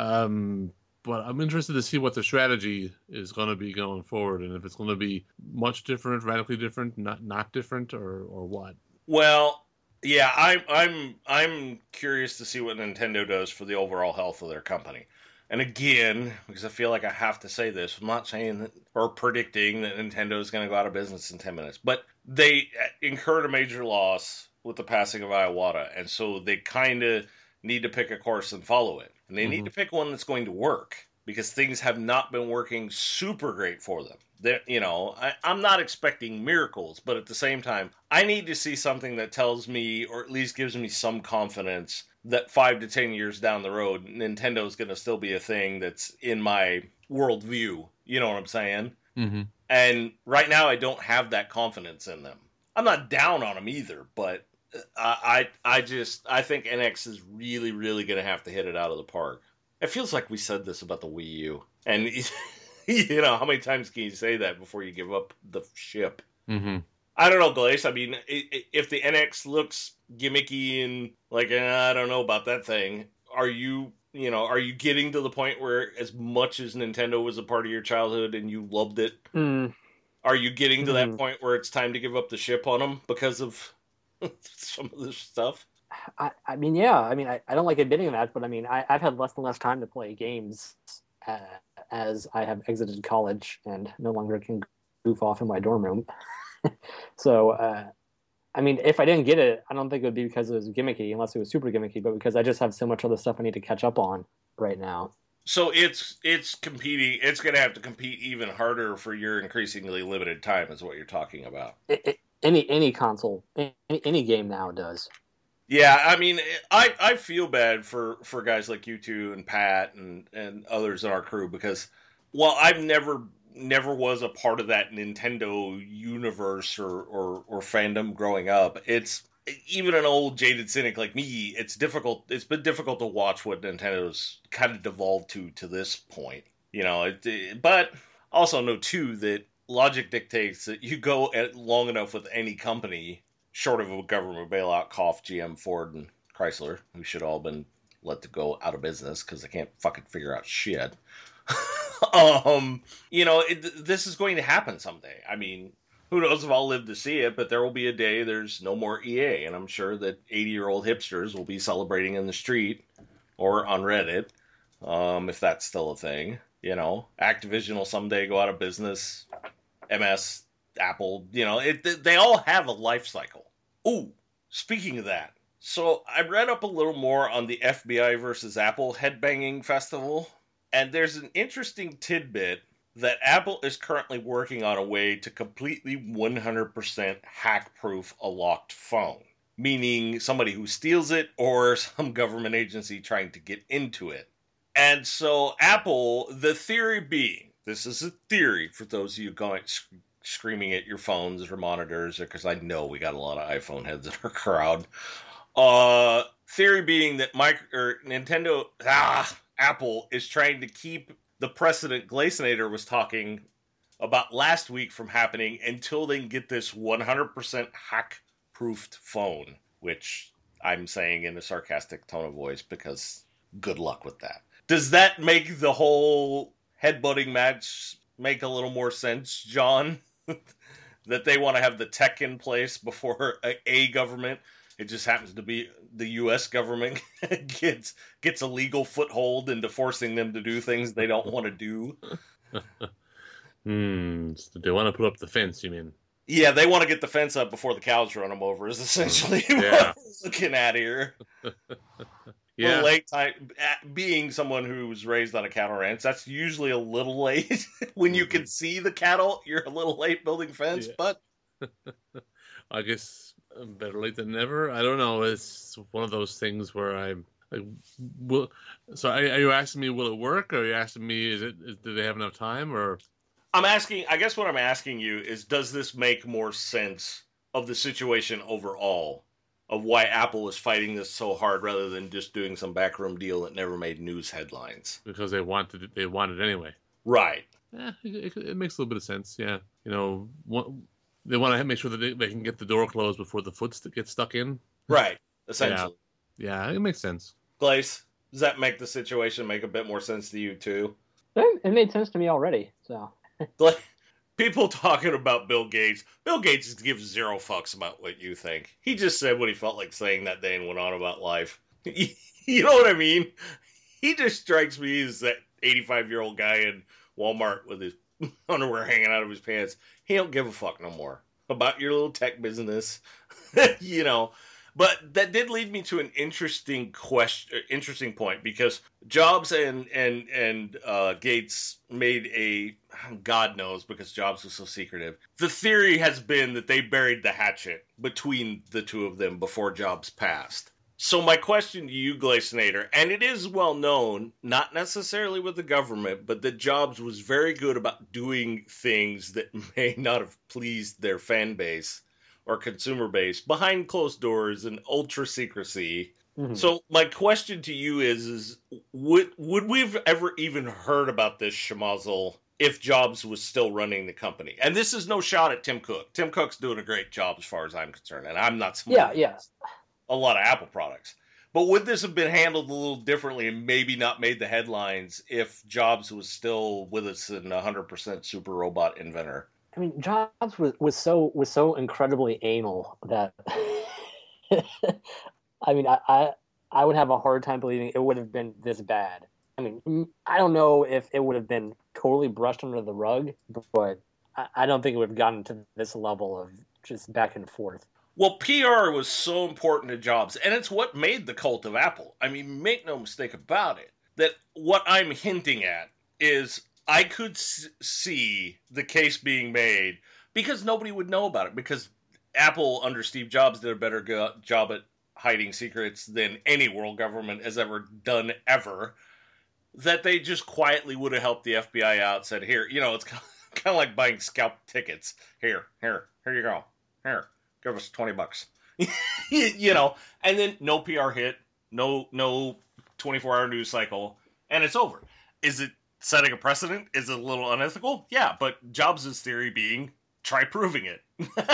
Um, But I'm interested to see what the strategy is going to be going forward, and if it's going to be much different, radically different, not not different, or or what. Well, yeah, I'm I'm I'm curious to see what Nintendo does for the overall health of their company. And again, because I feel like I have to say this, I'm not saying that or predicting that Nintendo is going to go out of business in ten minutes, but they incurred a major loss with the passing of Iwata, and so they kind of need to pick a course and follow it. And they mm-hmm. need to pick one that's going to work, because things have not been working super great for them. They're, you know, I, I'm not expecting miracles, but at the same time, I need to see something that tells me, or at least gives me some confidence, that five to ten years down the road, Nintendo is going to still be a thing that's in my worldview. You know what I'm saying? Mm-hmm. And right now, I don't have that confidence in them. I'm not down on them either, but I, I, I just, I think N X is really, really going to have to hit it out of the park. It feels like we said this about the Wii U. And, you know, how many times can you say that before you give up the ship? Mm-hmm. I don't know, Glace. I mean, if the N X looks gimmicky and, like, I don't know about that thing, are you, you know, are you getting to the point where as much as Nintendo was a part of your childhood and you loved it, mm. are you getting to mm. that point where it's time to give up the ship on them because of some of this stuff? I, I mean, yeah. I mean, I, I don't like admitting that, but I mean, I, I've had less and less time to play games uh, as I have exited college and no longer can goof off in my dorm room. so, uh, I mean, if I didn't get it, I don't think it would be because it was gimmicky, unless it was super gimmicky, but because I just have so much other stuff I need to catch up on right now. So it's it's competing. It's going to have to compete even harder for your increasingly limited time, is what you're talking about. It, it, any any console, any, any game now does. Yeah, I mean, I, I feel bad for, for guys like you two and Pat and, and others in our crew because, while I've never never was a part of that Nintendo universe or, or, or fandom growing up, it's even an old jaded cynic like me. It's difficult. It's been difficult to watch what Nintendo's kind of devolved to to this point. You know, it, it, but also know too that logic dictates that you go at long enough with any company short of a government bailout, cough G M, Ford, and Chrysler, who should all been let to go out of business because they can't fucking figure out shit. um, you know, it, this is going to happen someday. I mean, who knows if I'll live to see it, but there will be a day there's no more E A, and I'm sure that eighty-year-old hipsters will be celebrating in the street or on Reddit, um, if that's still a thing. You know, Activision will someday go out of business. M S, Apple, you know, it, they all have a life cycle. Ooh, speaking of that, so I read up a little more on the F B I versus Apple headbanging festival, and there's an interesting tidbit that Apple is currently working on a way to completely one hundred percent hack-proof a locked phone, meaning somebody who steals it or some government agency trying to get into it. And so Apple, the theory being, this is a theory for those of you going sc- screaming at your phones or monitors, because I know we got a lot of iPhone heads in our crowd. Uh, theory being that micro, or Nintendo, ah, Apple is trying to keep the precedent Glacenator was talking about last week from happening until they can get this one hundred percent hack-proofed phone, which I'm saying in a sarcastic tone of voice because good luck with that. Does that make the whole headbutting match make a little more sense, John? That they want to have the tech in place before a, a government, it just happens to be the U S government, gets gets a legal foothold into forcing them to do things they don't want to do. Hmm. So they want to put up the fence, you mean? Yeah, they want to get the fence up before the cows run them over, is essentially Yeah. what we're looking at here. Yeah. Little late time, being someone who was raised on a cattle ranch, that's usually a little late. When you can see the cattle, you're a little late building fence, Yeah. but I guess better late than never. I don't know. It's one of those things where I'm like, will. So are, are you asking me, will it work? Or are you asking me, is it? Is, do they have enough time? Or I'm asking, I guess what I'm asking you is, does this make more sense of the situation overall, of why Apple is fighting this so hard rather than just doing some backroom deal that never made news headlines? because they wanted it, they want it anyway. Right. Yeah, it, it, it makes a little bit of sense. Yeah, you know, one, they want to make sure that they, they can get the door closed before the foot st- gets stuck in. Right. Essentially. Yeah, yeah, it makes sense. Glace, does that make the situation make a bit more sense to you too? It, it made sense to me already. So Like, people talking about Bill Gates. Bill Gates gives zero fucks about what you think. He just said what he felt like saying that day and went on about life. You know what I mean? He just strikes me as that eighty-five-year-old guy in Walmart with his underwear hanging out of his pants. He don't give a fuck no more about your little tech business. You know. But that did lead me to an interesting question, interesting point, because Jobs and and and uh, Gates made a, God knows, because Jobs was so secretive. The theory has been that they buried the hatchet between the two of them before Jobs passed. So my question to you, Glacenator, and it is well known, not necessarily with the government, but that Jobs was very good about doing things that may not have pleased their fan base or consumer base behind closed doors and ultra secrecy. Mm-hmm. So my question to you is: is would would we have ever even heard about this schmozzle if Jobs was still running the company? And this is no shot at Tim Cook. Tim Cook's doing a great job as far as I'm concerned, and I'm not yeah, yeah, a lot of Apple products. But would this have been handled a little differently and maybe not made the headlines if Jobs was still with us and a one hundred percent super robot inventor? I mean, Jobs was, was so was so incredibly anal that I mean, I, I I would have a hard time believing it would have been this bad. I mean, I don't know if it would have been totally brushed under the rug, but I, I don't think it would have gotten to this level of just back and forth. Well, P R was so important to Jobs, and it's what made the cult of Apple. I mean, make no mistake about it, that what I'm hinting at is I could s- see the case being made because nobody would know about it, because Apple under Steve Jobs did a better go- job at hiding secrets than any world government has ever done ever, that they just quietly would have helped the F B I out, said, here, you know, it's kind of like buying scalp tickets. Here, here, here you go. Here, give us twenty bucks. You know, and then no P R hit, no no twenty-four hour news cycle, and it's over. Is it setting a precedent? Is it a little unethical? Yeah, but Jobs' theory being, try proving it.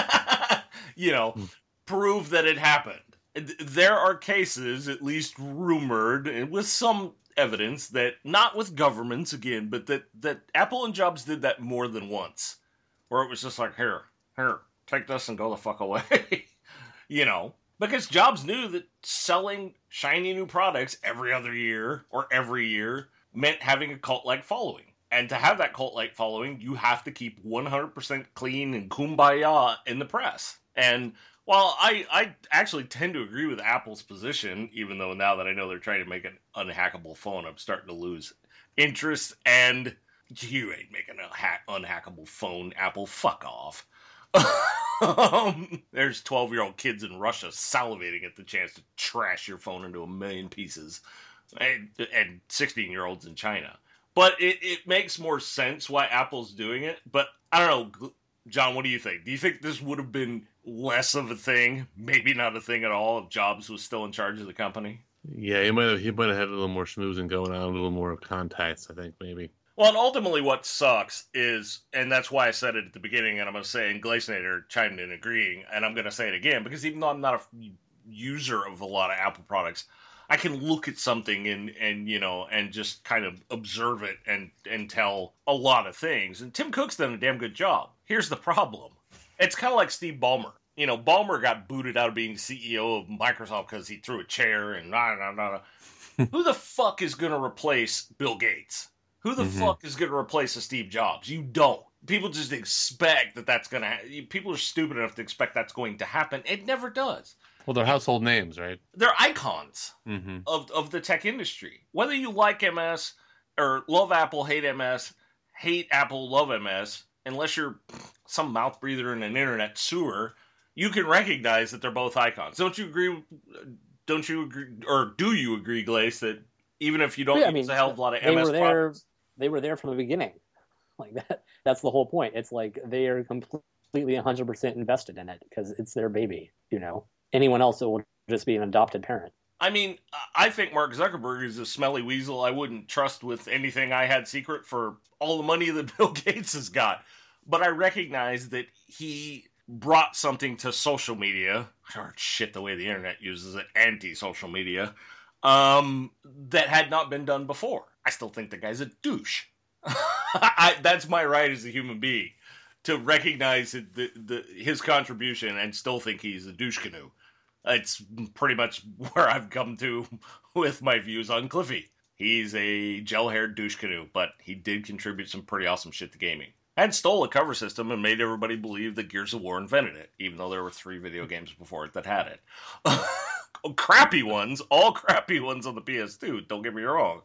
You know, mm. prove that it happened. There are cases, at least rumored, and with some evidence, that not with governments, again, but that, that Apple and Jobs did that more than once. Where it was just like, here, here, take this and go the fuck away. You know, because Jobs knew that selling shiny new products every other year or every year meant having a cult-like following. And to have that cult-like following, you have to keep one hundred percent clean and kumbaya in the press. And while I, I actually tend to agree with Apple's position, even though now that I know they're trying to make an unhackable phone, I'm starting to lose interest. And you ain't making a hack, unhackable phone, Apple. Fuck off. um, there's twelve-year-old kids in Russia salivating at the chance to trash your phone into a million pieces. And, and sixteen-year-olds in China. But it, it makes more sense why Apple's doing it. But I don't know, John, what do you think? Do you think this would have been less of a thing, maybe not a thing at all, if Jobs was still in charge of the company? Yeah, he might have, he might have had a little more schmoozing going on, a little more contacts, I think, maybe. Well, and ultimately what sucks is, and that's why I said it at the beginning, and I'm going to say, and Glacenator chimed in agreeing, and I'm going to say it again, because even though I'm not a user of a lot of Apple products, I can look at something and, and you know, and just kind of observe it and, and tell a lot of things. And Tim Cook's done a damn good job. Here's the problem. It's kind of like Steve Ballmer. You know, Ballmer got booted out of being C E O of Microsoft because he threw a chair and nah, nah, nah, nah. Who the fuck is going to replace Bill Gates? Who the mm-hmm. fuck is going to replace a Steve Jobs? You don't. People just expect that that's going to ha- people are stupid enough to expect that's going to happen. It never does. Well, they're household names, right? They're icons mm-hmm. of of the tech industry. Whether you like M S or love Apple, hate M S, hate Apple, love M S, unless you're some mouth breather in an internet sewer, you can recognize that they're both icons. Don't you agree? Don't you agree, or do you agree, Glace, that even if you don't yeah, use I mean, a hell of a lot of they M S were there, products, they were there from the beginning. Like that. That's the whole point. It's like they are completely one hundred percent invested in it because it's their baby, you know. Anyone else will just be an adopted parent. I mean, I think Mark Zuckerberg is a smelly weasel I wouldn't trust with anything I had secret for all the money that Bill Gates has got. But I recognize that he brought something to social media, or shit, the way the internet uses it, anti-social media, um, that had not been done before. I still think the guy's a douche. I, that's my right as a human being, to recognize the, the, his contribution and still think he's a douche canoe. It's pretty much where I've come to with my views on Cliffy. He's a gel-haired douche canoe, but he did contribute some pretty awesome shit to gaming. And stole a cover system and made everybody believe that Gears of War invented it, even though there were three video games before it that had it. Crappy ones, all crappy ones on the P S two, don't get me wrong.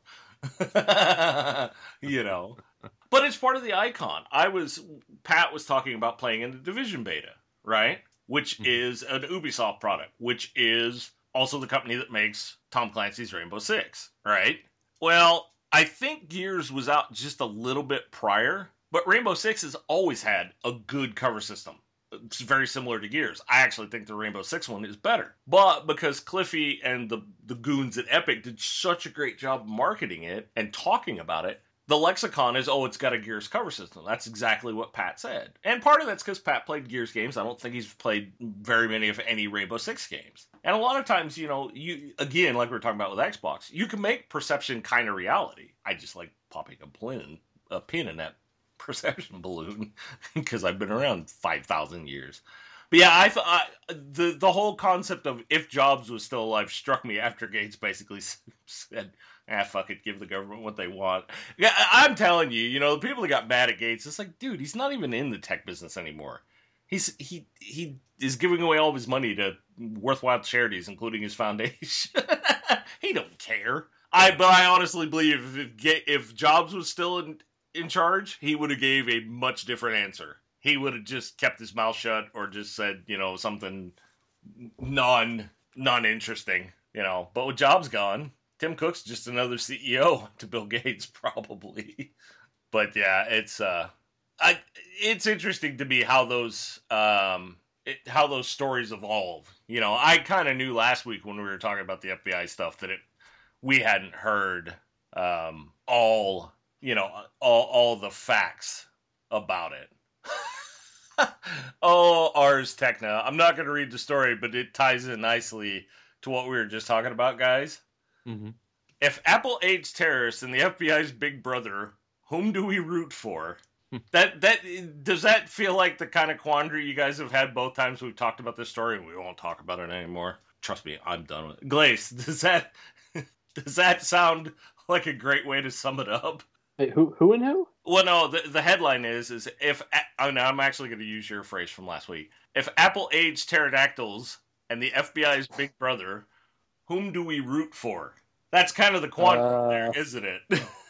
You know. But it's part of the icon. I was, Pat was talking about playing in the Division beta, right? Which mm-hmm. is an Ubisoft product, which is also the company that makes Tom Clancy's Rainbow Six, right? Well, I think Gears was out just a little bit prior, but Rainbow Six has always had a good cover system. It's very similar to Gears. I actually think the Rainbow Six one is better. But because Cliffy and the, the goons at Epic did such a great job marketing it and talking about it, the lexicon is, oh, it's got a Gears cover system. That's exactly what Pat said. And part of that's because Pat played Gears games. I don't think he's played very many of any Rainbow Six games. And a lot of times, you know, you again, like we were talking about with Xbox, you can make perception kind of reality. I just like popping a pin, a pin in that perception balloon because I've been around five thousand years. But yeah, I thought the the whole concept of if Jobs was still alive struck me after Gates basically said, ah, fuck it, give the government what they want. Yeah, I'm telling you, you know, the people that got mad at Gates, it's like, dude, he's not even in the tech business anymore. He's he he is giving away all of his money to worthwhile charities, including his foundation. He don't care. I but I honestly believe if if, if Jobs was still in in charge, he would have gave a much different answer. He would have just kept his mouth shut or just said, you know, something non non-interesting, you know. But with Jobs gone, Tim Cook's just another C E O to Bill Gates, probably. But yeah, it's uh, I it's interesting to me how those um it, how those stories evolve. You know, I kind of knew last week when we were talking about the F B I stuff that it we hadn't heard um all you know all all the facts about it. Oh, Ars Techna. I'm not going to read the story, but it ties in nicely to what we were just talking about, guys. Mm-hmm. If Apple aids terrorists and the F B I's big brother, whom do we root for? that that does that feel like the kind of quandary you guys have had both times we've talked about this story, and we won't talk about it anymore. Trust me, I'm done with it. Glaze, does that does that sound like a great way to sum it up? Wait, who who and who? Well, no. The, the headline is is if oh, no, I'm actually going to use your phrase from last week. If Apple aids pterodactyls and the F B I's big brother, whom do we root for? That's kind of the quandary Uh, there, isn't it?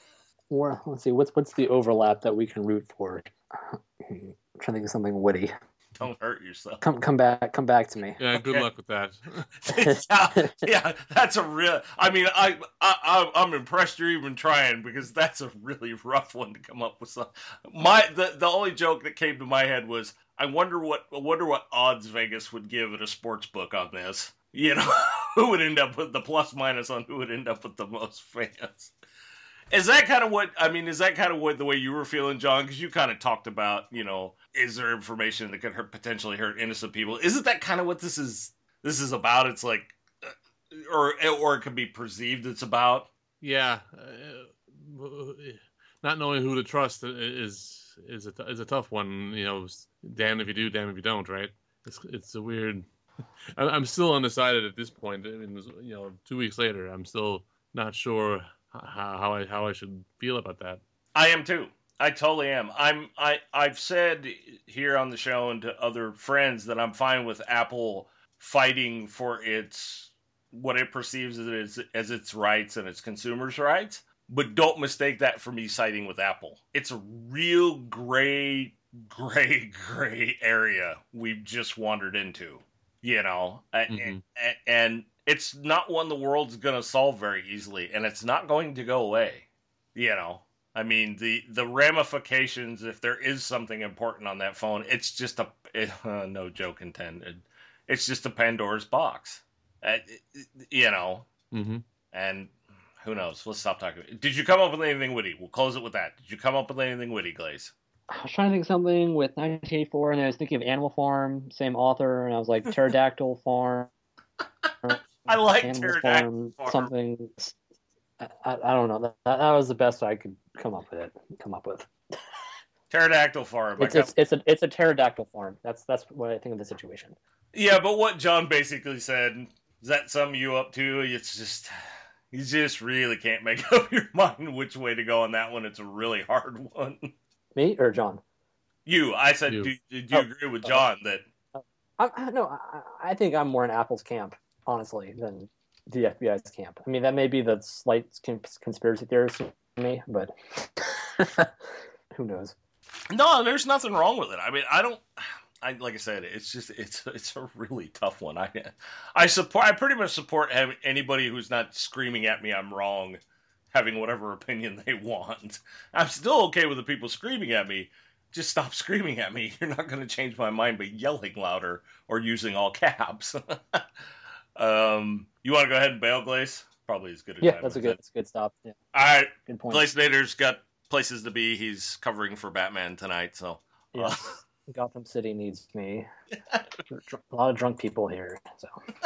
Or let's see, what's what's the overlap that we can root for? I'm trying to think of something witty. Don't hurt yourself. Come come back come back to me. Yeah, good Okay. luck with that. yeah, yeah, that's a real. I mean, I, I, I'm impressed you're even trying because that's a really rough one to come up with. Some, my the the only joke that came to my head was, I wonder what I wonder what odds Vegas would give at a sports book on this. You know, who would end up with the plus minus on who would end up with the most fans. Is that kind of what I mean? Is that kind of what the way you were feeling, John? Because you kind of talked about, you know, is there information that could hurt, potentially hurt innocent people? Isn't that kind of what this is? This is about? It's like, uh, or or it could be perceived it's about. Yeah, uh, not knowing who to trust is is a is a tough one. You know, damn if you do, damn if you don't. Right? It's it's a weird. I'm still undecided at this point. I mean, you know, two weeks later, I'm still not sure how, how I how I should feel about that. I am too. I totally am. I'm. I. I've said here on the show and to other friends that I'm fine with Apple fighting for its what it perceives as as its rights and its consumers' rights. But don't mistake that for me siding with Apple. It's a real gray, gray, gray area we've just wandered into. You know, mm-hmm. and, and it's not one the world's going to solve very easily, and it's not going to go away. You know, I mean, the, the ramifications, if there is something important on that phone, it's just a, it, uh, no joke intended, it's just a Pandora's box. Uh, you know, mm-hmm. And who knows? Let's stop talking. Did you come up with anything witty? We'll close it with that. Did you come up with anything witty, Glaze? I was trying to think of something with nineteen eighty-four, and I was thinking of Animal Farm, same author, and I was like Pterodactyl Farm. I like Animal Pterodactyl Farm, something. I, I, I don't know. That, that was the best I could come up with. It come up with. Pterodactyl Farm. It's, it's it's a it's a pterodactyl farm. That's that's what I think of the situation. Yeah, but what John basically said, does that sum you up too? It's just you just really can't make up your mind which way to go on that one. It's a really hard one. Me or John? You. I said, You. do, did you Oh. agree with John that? I, I, no, I, I think I'm more in Apple's camp, honestly, than the F B I's camp. I mean, that may be the slight conspiracy theorist to me, but who knows? No, there's nothing wrong with it. I mean, I don't. I like I said, it's just it's it's a really tough one. I I support. I pretty much support having anybody who's not screaming at me I'm wrong, having whatever opinion they want. I'm still okay with the people screaming at me. Just stop screaming at me. You're not going to change my mind by yelling louder or using all caps. um, you want to go ahead and bail, Glaze? Probably as good a Yeah, time that's a as good it. that's a good stop. Yeah, All right, good point. Glaze Nader's got places to be. He's covering for Batman tonight, so. Yeah. Uh, Gotham City needs me. A lot of drunk people here, so.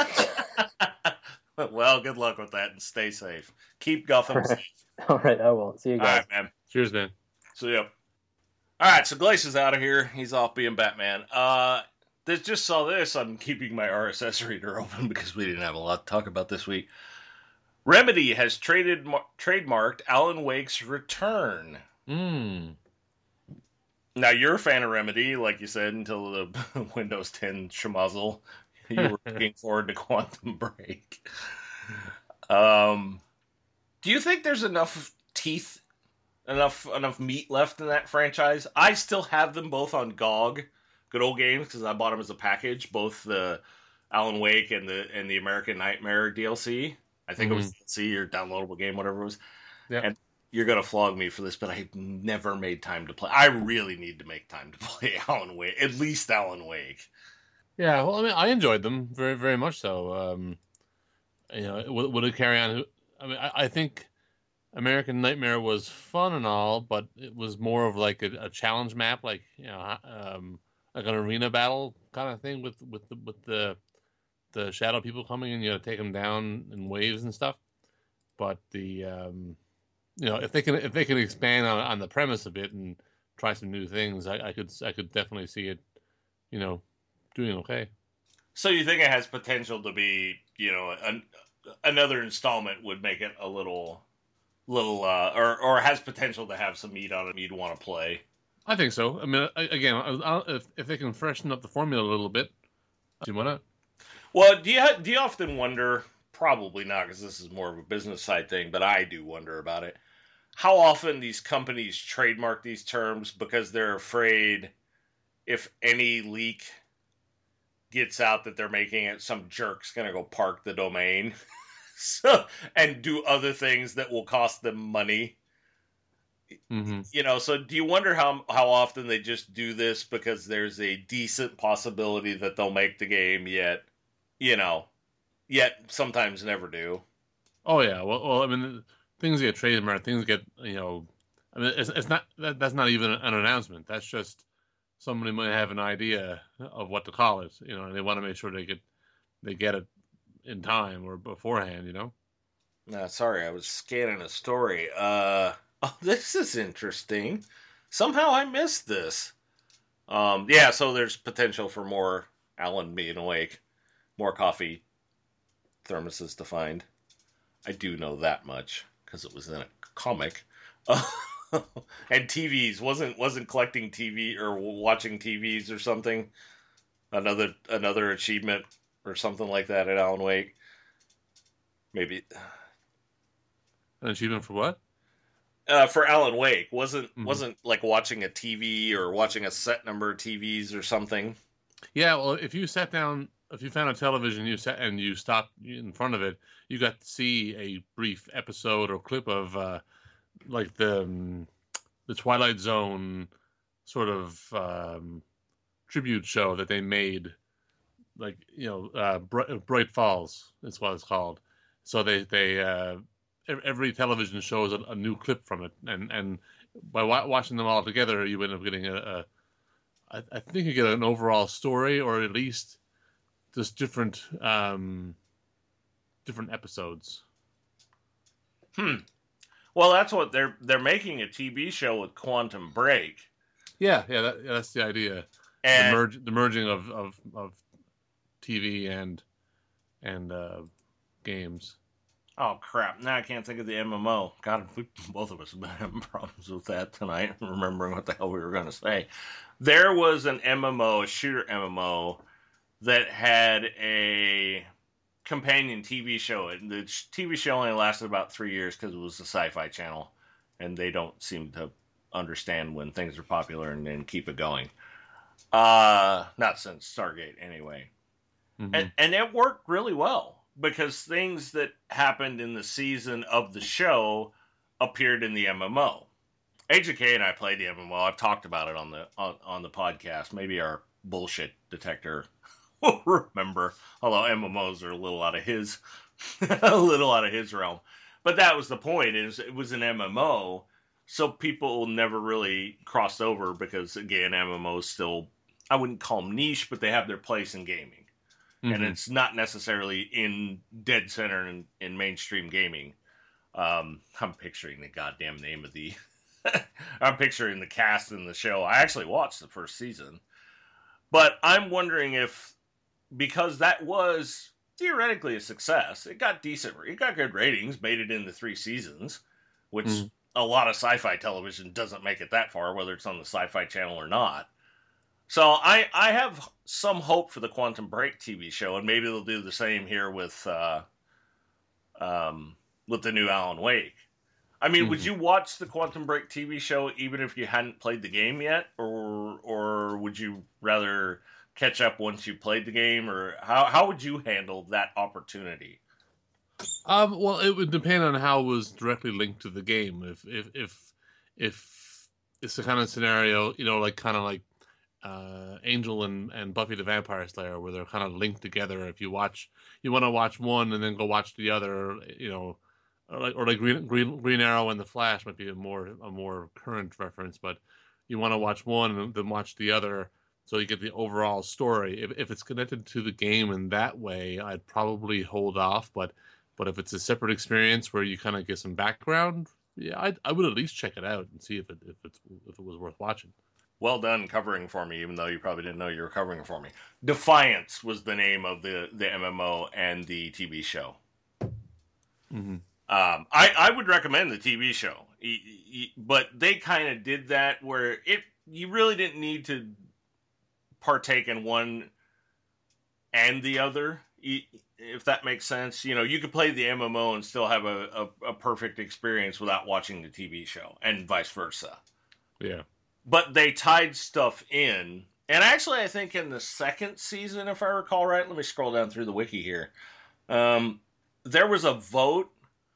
Well, good luck with that, and stay safe. Keep Gotham safe. All right, I will. See you All guys. right, man. Cheers, man. So, yep. All right, so Glace is out of here. He's off being Batman. Uh, this, just saw this. I'm keeping my R S S reader open because we didn't have a lot to talk about this week. Remedy has traded trademarked Alan Wake's Return. Mm. Now, you're a fan of Remedy, like you said, until the Windows ten schmozzle. You were looking forward to Quantum Break. Um, do you think there's enough teeth, enough enough meat left in that franchise? I still have them both on G O G, good old games, because I bought them as a package, both the Alan Wake and the and the American Nightmare D L C. I think it Mm-hmm. was D L C or downloadable game, whatever it was. Yeah. And you're gonna flog me for this, but I've never made time to play. I really need to make time to play Alan Wake, at least Alan Wake. Yeah, well, I mean, I enjoyed them very, very much so. Um, you know, would, would it carry on? I mean, I, I think American Nightmare was fun and all, but it was more of like a, a challenge map, like you know, um, like an arena battle kind of thing with with the with the the shadow people coming and you know take them down in waves and stuff. But the um, you know, if they can if they can expand on on the premise a bit and try some new things, I, I could I could definitely see it, you know, doing okay. So you think it has potential to be, you know, an, another installment would make it a little, little, uh, or or has potential to have some meat on it you'd want to play. I think so. I mean, again, I'll, if if they can freshen up the formula a little bit, see why not? Well, do you do you often wonder? Probably not, because this is more of a business side thing. But I do wonder about it. How often these companies trademark these terms because they're afraid if any leak gets out that they're making it, some jerk's gonna go park the domain, so and do other things that will cost them money. Mm-hmm. You know, so do you wonder how how often they just do this because there's a decent possibility that they'll make the game, yet, you know, yet sometimes never do. Oh yeah. Well, well, I mean, things get trademarked. Things get you know. I mean, it's it's not that, that's not even an announcement. That's just somebody might have an idea of what to call it, you know, and they want to make sure they get they get it in time or beforehand, you know. Nah, sorry, I was scanning a story. Uh, oh, this is interesting. Somehow I missed this. Um, yeah, so there's potential for more Alan being awake, more coffee thermoses to find. I do know that much because it was in a comic. And T Vs wasn't wasn't collecting T V or watching T Vs or something. Another another achievement or something like that at Alan Wake. Maybe An achievement for what? uh, for Alan Wake wasn't Mm-hmm. wasn't like watching a T V or watching a set number of T Vs or something. Yeah, well, if you sat down, if you found a television, you sat and you stopped in front of it, you got to see a brief episode or clip of uh, like the um, the Twilight Zone sort of um, tribute show that they made, like you know, uh, Bright, Bright Falls is what it's called. So they they uh, every television shows a, a new clip from it, and and by wa- watching them all together, you end up getting a, a I, I think you get an overall story, or at least just different um, different episodes. Hmm. Well, that's what they're they're making a T V show with Quantum Break, Yeah, yeah, that, yeah, that's the idea. The and merge, the merging of of, of T V and and uh, games. oh crap! Now I can't think of the M M O. God, we, both of us have been having problems with that tonight. Remembering what the hell we were going to say. There was an M M O, a shooter M M O, that had a companion T V show. And the T V show only lasted about three years because it was the Sci-Fi Channel, and they don't seem to understand when things are popular and then keep it going. Uh, not since Stargate, anyway. Mm-hmm. And, and it worked really well because things that happened in the season of the show appeared in the M M O. Age of K and I played the M M O. I've talked about it on the on, on the podcast. Maybe our bullshit detector will remember. Although M M Os are a little out of his a little out of his realm. But that was the point. Is it was an M M O, so people never really crossed over because again, M M Os still I wouldn't call them niche, but they have their place in gaming. And Mm-hmm. it's not necessarily in dead center in, in mainstream gaming. Um, I'm picturing the goddamn name of the. I'm picturing the cast in the show. I actually watched the first season, but I'm wondering if because that was theoretically a success, it got decent, it got good ratings, made it into three seasons, which Mm-hmm. a lot of sci-fi television doesn't make it that far, whether it's on the Sci-Fi Channel or not. So I, I have some hope for the Quantum Break T V show, and maybe they'll do the same here with uh, um, with the new Alan Wake. I mean, would Mm-hmm. you watch the Quantum Break T V show even if you hadn't played the game yet, or or would you rather catch up once you played the game, or how how would you handle that opportunity? Um, well, it would depend on how it was directly linked to the game. If if if if it's the kind of scenario, you know, like kind of like uh, Angel and, and Buffy the Vampire Slayer, where they're kind of linked together. If you watch, you want to watch one and then go watch the other, you know, or like or like Green Green, Green Arrow and the Flash might be a more a more current reference, but you want to watch one and then watch the other, so you get the overall story. If if it's connected to the game in that way, I'd probably hold off. But but if it's a separate experience where you kind of get some background, yeah, I I would at least check it out and see if it if it's if it was worth watching. Well done covering for me, even though you probably didn't know you were covering for me. Defiance was the name of the, the M M O and the T V show. Mm-hmm. Um, I, I would recommend the T V show, but they kind of did that where it you really didn't need to partake in one and the other, if that makes sense. You know, you could play the M M O and still have a, a, a perfect experience without watching the T V show, and vice versa. Yeah. But they tied stuff in. And actually, I think in the second season, if I recall right, let me scroll down through the wiki here. Um, there was a vote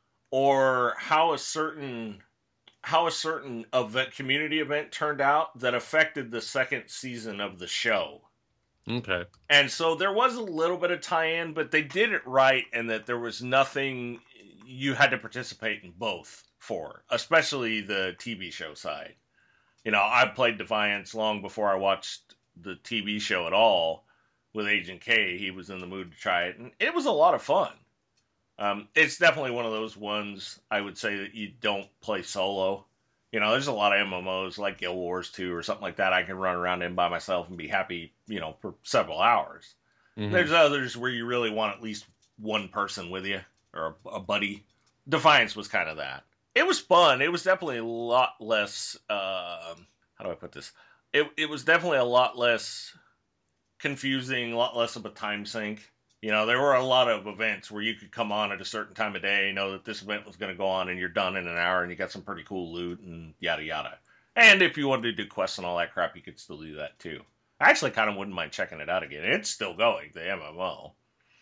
or how a certain how a certain event, community event turned out that affected the second season of the show. Okay. And so there was a little bit of tie-in, but they did it right, and that there was nothing you had to participate in both for, especially the T V show side. You know, I played Defiance long before I watched the T V show at all with Agent K. He was in the mood to try it, and it was a lot of fun. Um, it's definitely one of those ones I would say that you don't play solo. You know, there's a lot of M M Os like Guild Wars two or something like that I can run around in by myself and be happy, you know, for several hours. Mm-hmm. There's others where you really want at least one person with you or a, a buddy. Defiance was kind of that. It was fun. It was definitely a lot less, uh, how do I put this? It it was definitely a lot less confusing, a lot less of a time sink. You know, there were a lot of events where you could come on at a certain time of day, know that this event was going to go on, and you're done in an hour, and you got some pretty cool loot, and yada yada. And if you wanted to do quests and all that crap, you could still do that too. I actually kind of wouldn't mind checking it out again. It's still going, the M M O.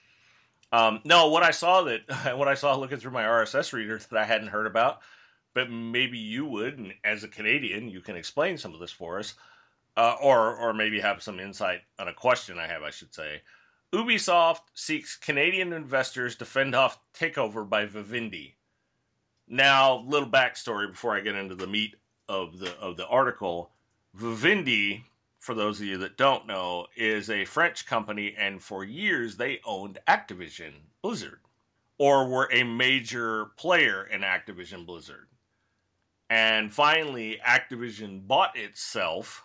Um, no, what I saw that what I saw looking through my R S S reader that I hadn't heard about, but maybe you would, and as a Canadian, you can explain some of this for us, uh, or or maybe have some insight on a question I have, I should say. Ubisoft seeks Canadian investors to fend off takeover by Vivendi. Now, little backstory before I get into the meat of the of the article. Vivendi, for those of you that don't know, is a French company, and for years they owned Activision Blizzard, or were a major player in Activision Blizzard. And finally, Activision bought itself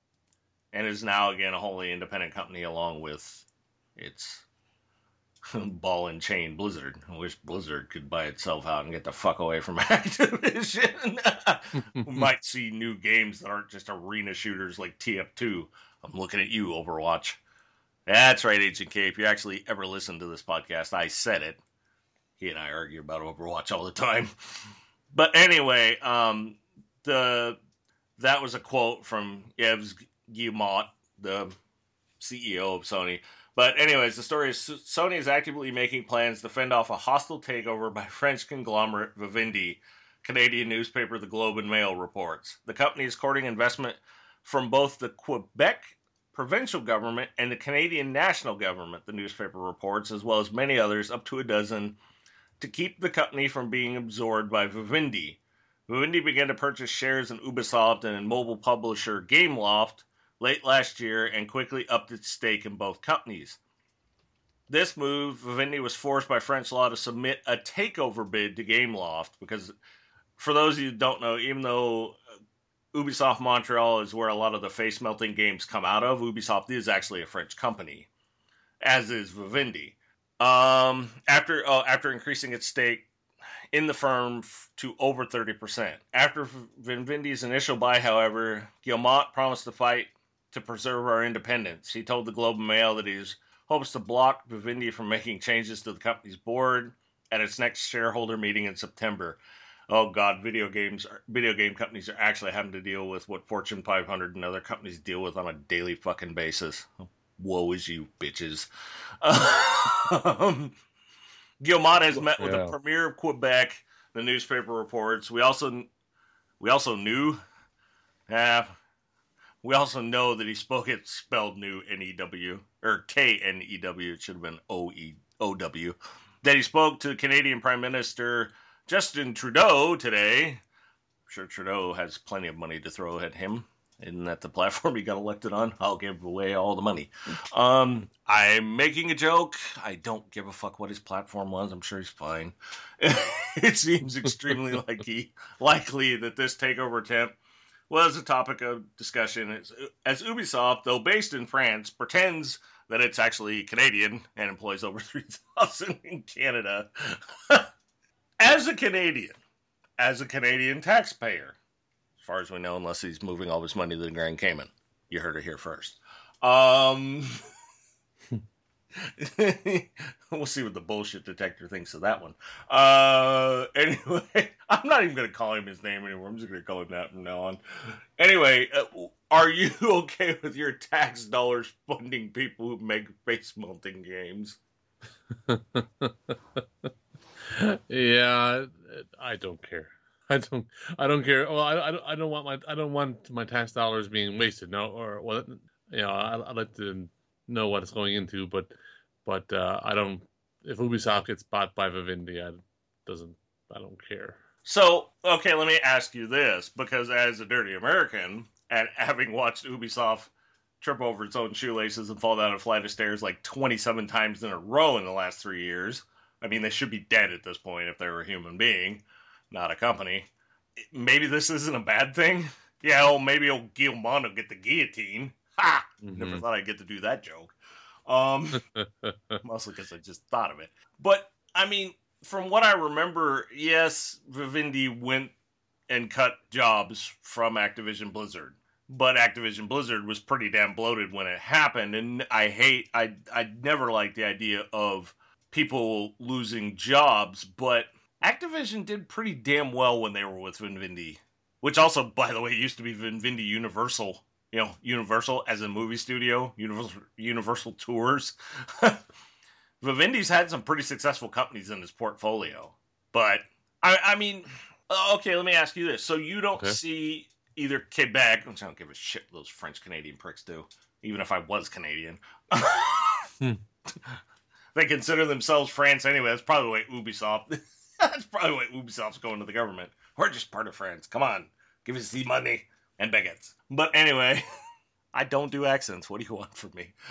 and is now again a wholly independent company along with its ball and chain Blizzard. I wish Blizzard could buy itself out and get the fuck away from Activision. We might see new games that aren't just arena shooters like T F two. I'm looking at you, Overwatch. That's right, Agent K. If you actually ever listen to this podcast, I said it. He and I argue about Overwatch all the time. But anyway, um, the that was a quote from Yves Guillemot, the C E O of Sony. But anyways, the story is Sony is actively making plans to fend off a hostile takeover by French conglomerate Vivendi, Canadian newspaper The Globe and Mail reports. The company is courting investment from both the Quebec provincial government and the Canadian national government, the newspaper reports, as well as many others, up to a dozen, to keep the company from being absorbed by Vivendi. Vivendi began to purchase shares in Ubisoft and in mobile publisher Gameloft late last year and quickly upped its stake in both companies. This move, Vivendi was forced by French law to submit a takeover bid to Gameloft because, for those of you who don't know, even though Ubisoft Montreal is where a lot of the face-melting games come out of, Ubisoft is actually a French company, as is Vivendi. Um, after uh, after increasing its stake in the firm to over thirty percent. After Vivendi's initial buy, however, Guillemot promised to fight to preserve our independence. He told the Globe and Mail that he hopes to block Vivendi from making changes to the company's board at its next shareholder meeting in September. Oh God, video games, video game companies are actually having to deal with what Fortune five hundred and other companies deal with on a daily fucking basis. woe is you, bitches. Um, Guillemot has met with Yeah. the premier of Quebec, the newspaper reports. We also we also knew, uh, we also know that he spoke it spelled new N E W, or K N E W, it should have been O E O W, that he spoke to Canadian Prime Minister Justin Trudeau today. I'm sure Trudeau has plenty of money to throw at him. Isn't that the platform he got elected on? I'll give away all the money. Um, I'm making a joke. I don't give a fuck what his platform was. I'm sure he's fine. It seems extremely likely, likely that this takeover attempt was a topic of discussion as, as Ubisoft, though based in France, pretends that it's actually Canadian and employs over three thousand in Canada. As a Canadian, as a Canadian taxpayer, as far as we know, unless he's moving all his money to the Grand Cayman. You heard it here first. Um, we'll see what the bullshit detector thinks of that one. Uh, anyway, I'm not even going to call him his name anymore. I'm just going to call him that from now on. Anyway, uh, are you okay with your tax dollars funding people who make face melting games? Yeah, I don't care. I don't. I don't care. Well, I, I, I don't want my. I don't want my tax dollars being wasted. No, or well, you know, I, I'd like to know what it's going into, but, but uh, I don't. If Ubisoft gets bought by Vivendi, I doesn't. I don't care. So, okay, let me ask you this, because as a dirty American, and having watched Ubisoft trip over its own shoelaces and fall down a flight of stairs like twenty-seven times in a row in the last three years, I mean, they should be dead at this point if they were a human being, not a company. Maybe this isn't a bad thing. Yeah, well, maybe old Guillemot will get the guillotine. Ha! Mm-hmm. Never thought I'd get to do that joke. Um, mostly because I just thought of it. But, I mean, from what I remember, yes, Vivendi went and cut jobs from Activision Blizzard. But Activision Blizzard was pretty damn bloated when it happened. And I hate, I, I never liked the idea of people losing jobs, but Activision did pretty damn well when they were with Vivendi, which also, by the way, used to be Vivendi Universal, you know, Universal as a movie studio, Universal, Universal Tours. Vivendi's had some pretty successful companies in his portfolio, but I, I mean, okay, let me ask you this. So you don't okay. see either Quebec, which I don't give a shit what those French Canadian pricks do, even if I was Canadian. hmm. They consider themselves France anyway. That's probably why Ubisoft. That's probably why Ubisoft's going to the government. We're just part of France. Come on, give us the money and baguettes. But anyway, I don't do accents. What do you want from me?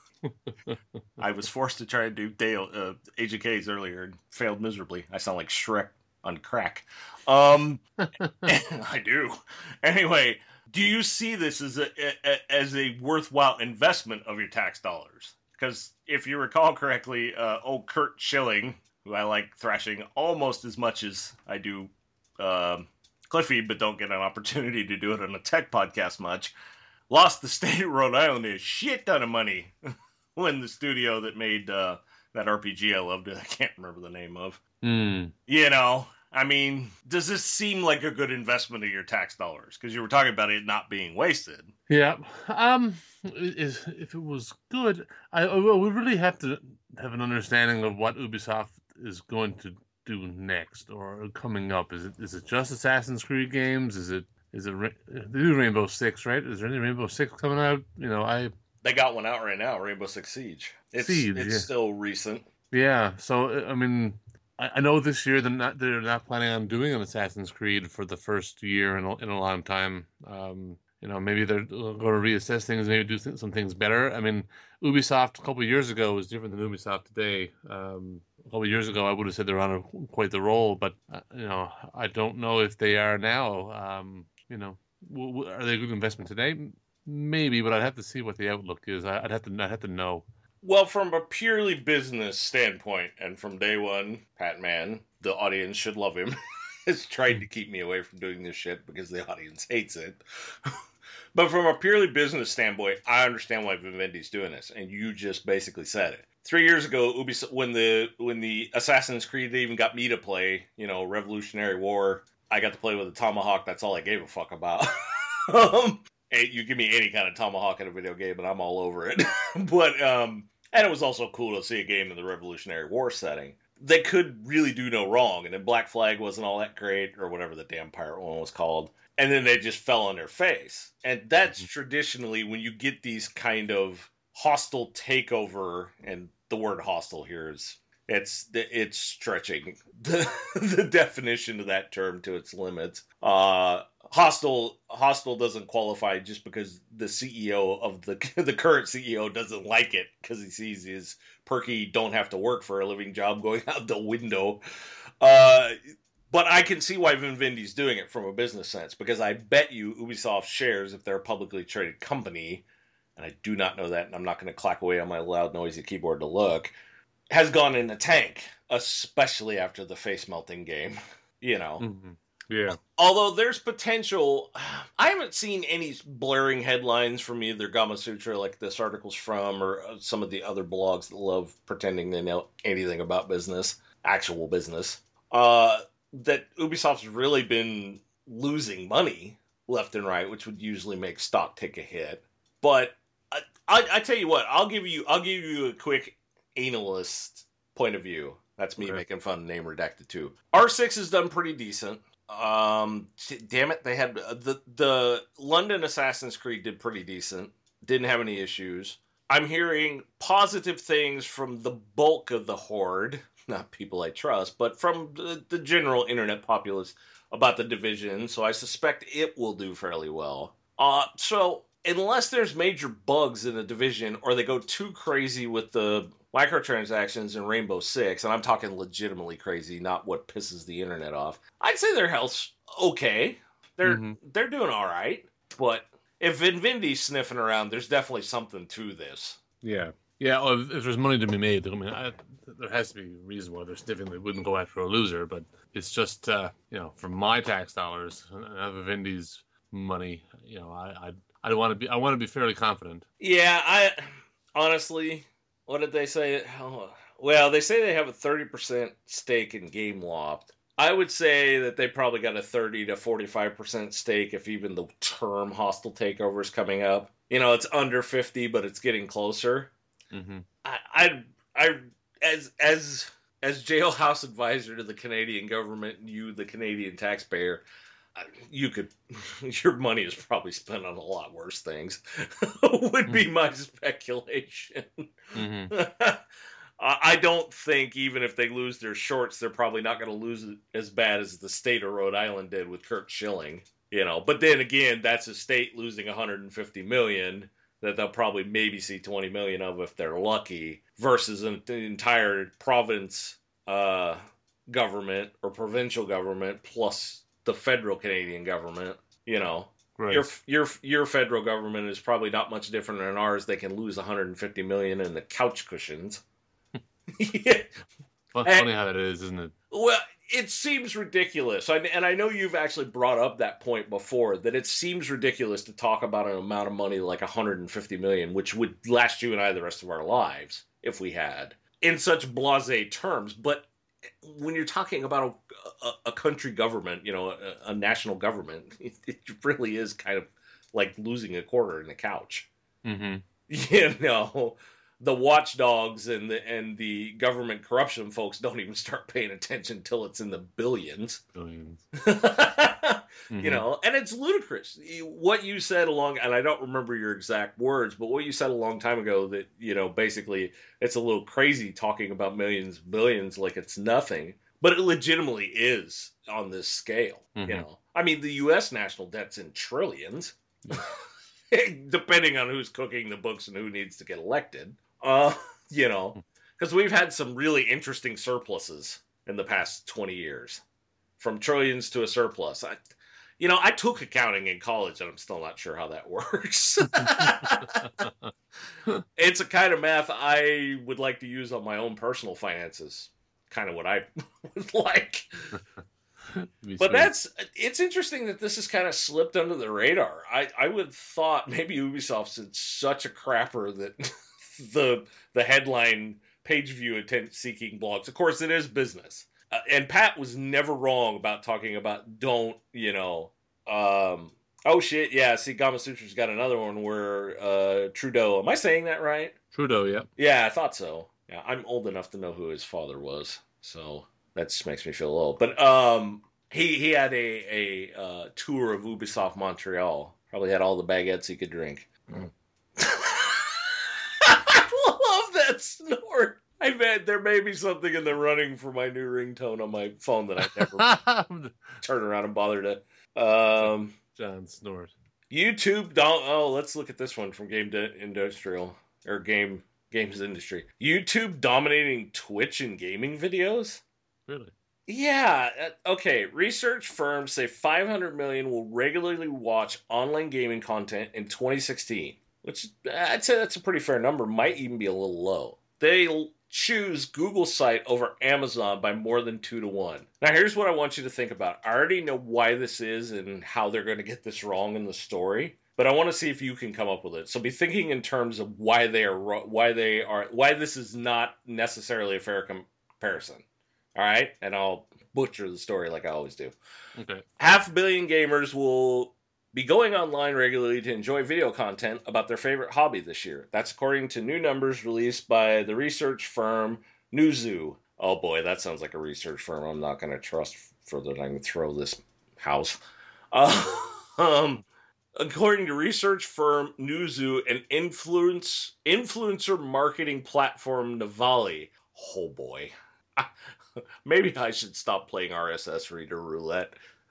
I was forced to try and do Dale uh, Agent K's earlier and failed miserably. I sound like Shrek on crack. Um, I do. Anyway, do you see this as a, a as a worthwhile investment of your tax dollars? Because if you recall correctly, uh, old Kurt Schilling, who I like thrashing almost as much as I do uh, Cliffy, but don't get an opportunity to do it on a tech podcast much, lost the state of Rhode Island a shit ton of money when the studio that made uh, that R P G I loved it, I can't remember the name of. Mm. You know, I mean, does this seem like a good investment of your tax dollars? Because you were talking about it not being wasted. Yeah. Um, if, if it was good, I we really have to have an understanding of what Ubisoft is going to do next or coming up. Is it is it just Assassin's Creed games? Is it is it they do Rainbow Six, right? Is there any Rainbow Six coming out? You know, I they got one out right now, Rainbow Six Siege. It's Siege, it's yeah. still recent. Yeah. So I mean, I, I know this year they're not they're not planning on doing an Assassin's Creed for the first year in a, in a long time. Um, you know, maybe they're going to reassess things, maybe do th- some things better. I mean, Ubisoft a couple of years ago was different than Ubisoft today. Um, a couple of years ago, I would have said they're on a, quite the roll, but uh, you know, I don't know if they are now. Um, you know, w- w- are they a good investment today? Maybe, but I'd have to see what the outlook is. I- I'd have to, I'd have to know. Well, from a purely business standpoint, and from day one, Pat Man, the audience should love him, has tried to keep me away from doing this shit because the audience hates it. But from a purely business standpoint, I understand why Vivendi's doing this, and you just basically said it. Three years ago, Ubisoft, when the when the Assassin's Creed, they even got me to play, you know, Revolutionary War. I got to play with a Tomahawk. That's all I gave a fuck about. um, Hey, you give me any kind of tomahawk in a video game, and I'm all over it. but um, and it was also cool to see a game in the Revolutionary War setting. They could really do no wrong, and then Black Flag wasn't all that great, or whatever the damn pirate one was called. And then they just fell on their face. And that's mm-hmm. traditionally when you get these kind of hostile takeover, and the word hostile here is it's it's stretching the, the definition of that term to its limits. Uh, hostile hostile doesn't qualify just because the C E O of the the current C E O doesn't like it because he sees his perky don't have to work for a living job going out the window. Uh, but I can see why Vivendi's doing it from a business sense, because I bet you Ubisoft shares, if they're a publicly traded company, and I do not know that, and I'm not going to clack away on my loud, noisy keyboard to look, has gone in the tank, especially after the face-melting game, you know. Mm-hmm. Yeah. Although there's potential, I haven't seen any blaring headlines from either Gamasutra, like this article's from, or some of the other blogs that love pretending they know anything about business, actual business, uh, that Ubisoft's really been losing money left and right, which would usually make stock take a hit. But I, I, I tell you what, I'll give you, I'll give you a quick analyst point of view. That's me okay. making fun of Name Redacted too. R six has done pretty decent. Um, damn it, they had uh, the the London Assassin's Creed did pretty decent. Didn't have any issues. I'm hearing positive things from the bulk of the horde, not people I trust, but from the, the general internet populace about the Division. So I suspect it will do fairly well. Uh, so unless there's major bugs in the Division, or they go too crazy with the microtransactions in Rainbow Six, and I'm talking legitimately crazy, not what pisses the internet off, I'd say their health's okay. They're mm-hmm. they're doing all right. But if Vivendi's sniffing around, there's definitely something to this. Yeah. Yeah, well, if there's money to be made, I mean, I, there has to be a reason why they're sniffing. They wouldn't go after a loser, but it's just, uh, you know, for my tax dollars, and Vivendi's money, you know, I I, I want to be I want to be fairly confident. Yeah, I honestly... What did they say? Well, they say they have a thirty percent stake in Gameloft. I would say that they probably got a thirty to forty-five percent stake if even the term hostile takeover is coming up. You know, it's under fifty, but it's getting closer. Mm-hmm. I, I, I, as, as, as jailhouse advisor to the Canadian government, you, the Canadian taxpayer, you could, your money is probably spent on a lot worse things, would be my speculation. Mm-hmm. I don't think even if they lose their shorts, they're probably not going to lose it as bad as the state of Rhode Island did with Kurt Schilling, you know. But then again, that's a state losing one hundred fifty million that they'll probably maybe see twenty million of if they're lucky, versus an entire province uh, government or provincial government plus the federal Canadian government, you know. Right. Your your your federal government is probably not much different than ours. They can lose one hundred fifty million in the couch cushions. Yeah. Funny and, how that is, isn't it? Well, it seems ridiculous. I, and I know you've actually brought up that point before, that it seems ridiculous to talk about an amount of money like one hundred fifty million, which would last you and I the rest of our lives if we had, in such blasé terms. But when you're talking about a, a, a country government, you know, a, a national government, it, it really is kind of like losing a quarter in the couch. Mm-hmm. You know, the watchdogs and the and the government corruption folks don't even start paying attention till it's in the billions. Billions. Mm-hmm. You know, and it's ludicrous. What you said along, and I don't remember your exact words, but what you said a long time ago, that, you know, basically it's a little crazy talking about millions, billions like it's nothing, but it legitimately is on this scale. Mm-hmm. You know, I mean, the U S national debt's in trillions, depending on who's cooking the books and who needs to get elected. Uh, you know, because we've had some really interesting surpluses in the past twenty years, from trillions to a surplus. I, You know, I took accounting in college, and I'm still not sure how that works. It's a kind of math I would like to use on my own personal finances. Kind of what I would like. But that's, it's interesting that this has kind of slipped under the radar. I, I would have thought maybe Ubisoft's in such a crapper that the the headline page view attention-seeking blogs. Of course, it is business. Uh, and Pat was never wrong about talking about don't, you know, um, Oh shit, yeah. See, Gama Sutra's got another one where uh, Trudeau. Am I saying that right? Trudeau, yeah. Yeah, I thought so. Yeah, I'm old enough to know who his father was, so that just makes me feel old. But um, he he had a a uh, tour of Ubisoft Montreal. Probably had all the baguettes he could drink. Mm. I love that snort. I bet there may be something in the running for my new ringtone on my phone that I never turn around and bother to. Um, John Snort. YouTube. Don't, oh, let's look at this one from Game De- Industrial or Game Games Industry. YouTube dominating Twitch and gaming videos. Really? Yeah. Okay. Research firms say five hundred million will regularly watch online gaming content in twenty sixteen, which I'd say that's a pretty fair number. Might even be a little low. They choose Google's site over Amazon by more than two to one. Now, here's what I want you to think about. I already know why this is and how they're going to get this wrong in the story, but I want to see if you can come up with it. So be thinking in terms of why they are why they are why this is not necessarily a fair comparison. All right, and I'll butcher the story like I always do. Okay. Half a billion gamers will be going online regularly to enjoy video content about their favorite hobby this year. That's according to new numbers released by the research firm Newzoo. Oh boy, that sounds like a research firm I'm not going to trust further than I can throw this house. Uh, um, according to research firm Newzoo and influence influencer marketing platform Navali. Oh boy. Maybe I should stop playing R S S reader roulette.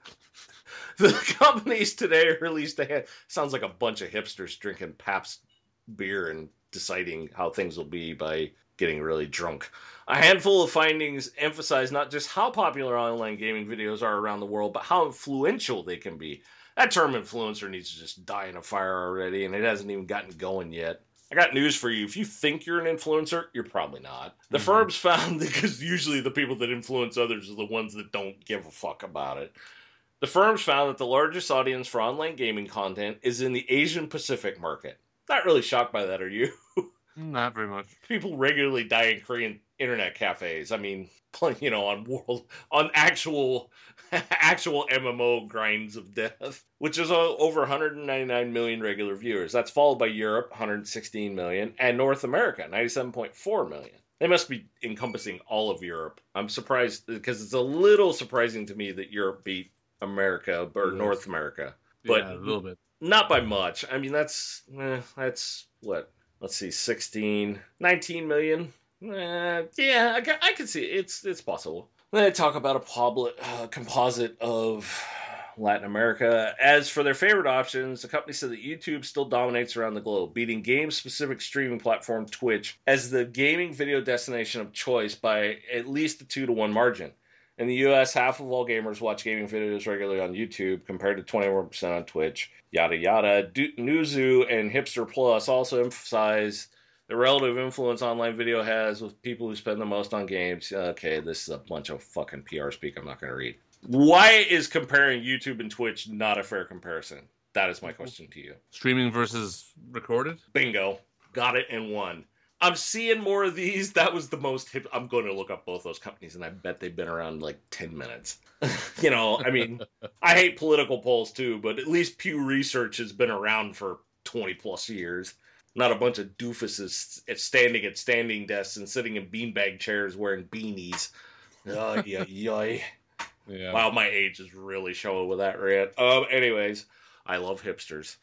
The companies today released a hand. Sounds like a bunch of hipsters drinking Pabst beer and deciding how things will be by getting really drunk. A handful of findings emphasize not just how popular online gaming videos are around the world, but how influential they can be. That term influencer needs to just die in a fire already, and it hasn't even gotten going yet. I got news for you. If you think you're an influencer, you're probably not. The mm-hmm. firms found, because usually the people that influence others are the ones that don't give a fuck about it. The firms found that the largest audience for online gaming content is in the Asian Pacific market. Not really shocked by that, are you? Not very much. People regularly die in Korean internet cafes. I mean, you know, on world, on actual, actual M M O grinds of death, which is uh, over one hundred ninety-nine million regular viewers. That's followed by Europe, one hundred sixteen million, and North America, ninety-seven point four million. They must be encompassing all of Europe. I'm surprised because it's a little surprising to me that Europe beat America or yes. North America, but yeah, a little bit, not by much. I mean, that's eh, that's what. Let's see, sixteen, nineteen million. Uh, yeah, I, I can see it. It's it's possible. Then I talk about a public, uh, composite of Latin America. As for their favorite options, the company said that YouTube still dominates around the globe, beating game-specific streaming platform Twitch as the gaming video destination of choice by at least a two to one margin. In the U S, half of all gamers watch gaming videos regularly on YouTube, compared to twenty-one percent on Twitch. Yada yada. Newzoo and Hipster Plus also emphasize the relative influence online video has with people who spend the most on games. Okay, this is a bunch of fucking P R speak I'm not going to read. Why is comparing YouTube and Twitch not a fair comparison? That is my question to you. Streaming versus recorded? Bingo. Got it in one. I'm seeing more of these. That was the most hip. I'm going to look up both those companies, and I bet they've been around like ten minutes. You know, I mean, I hate political polls too, but at least Pew Research has been around for twenty plus years. Not a bunch of doofuses standing at standing desks and sitting in beanbag chairs wearing beanies. Oh, yeah, yeah. Yeah. Wow, my age is really showing with that rant. Um, anyways, I love hipsters.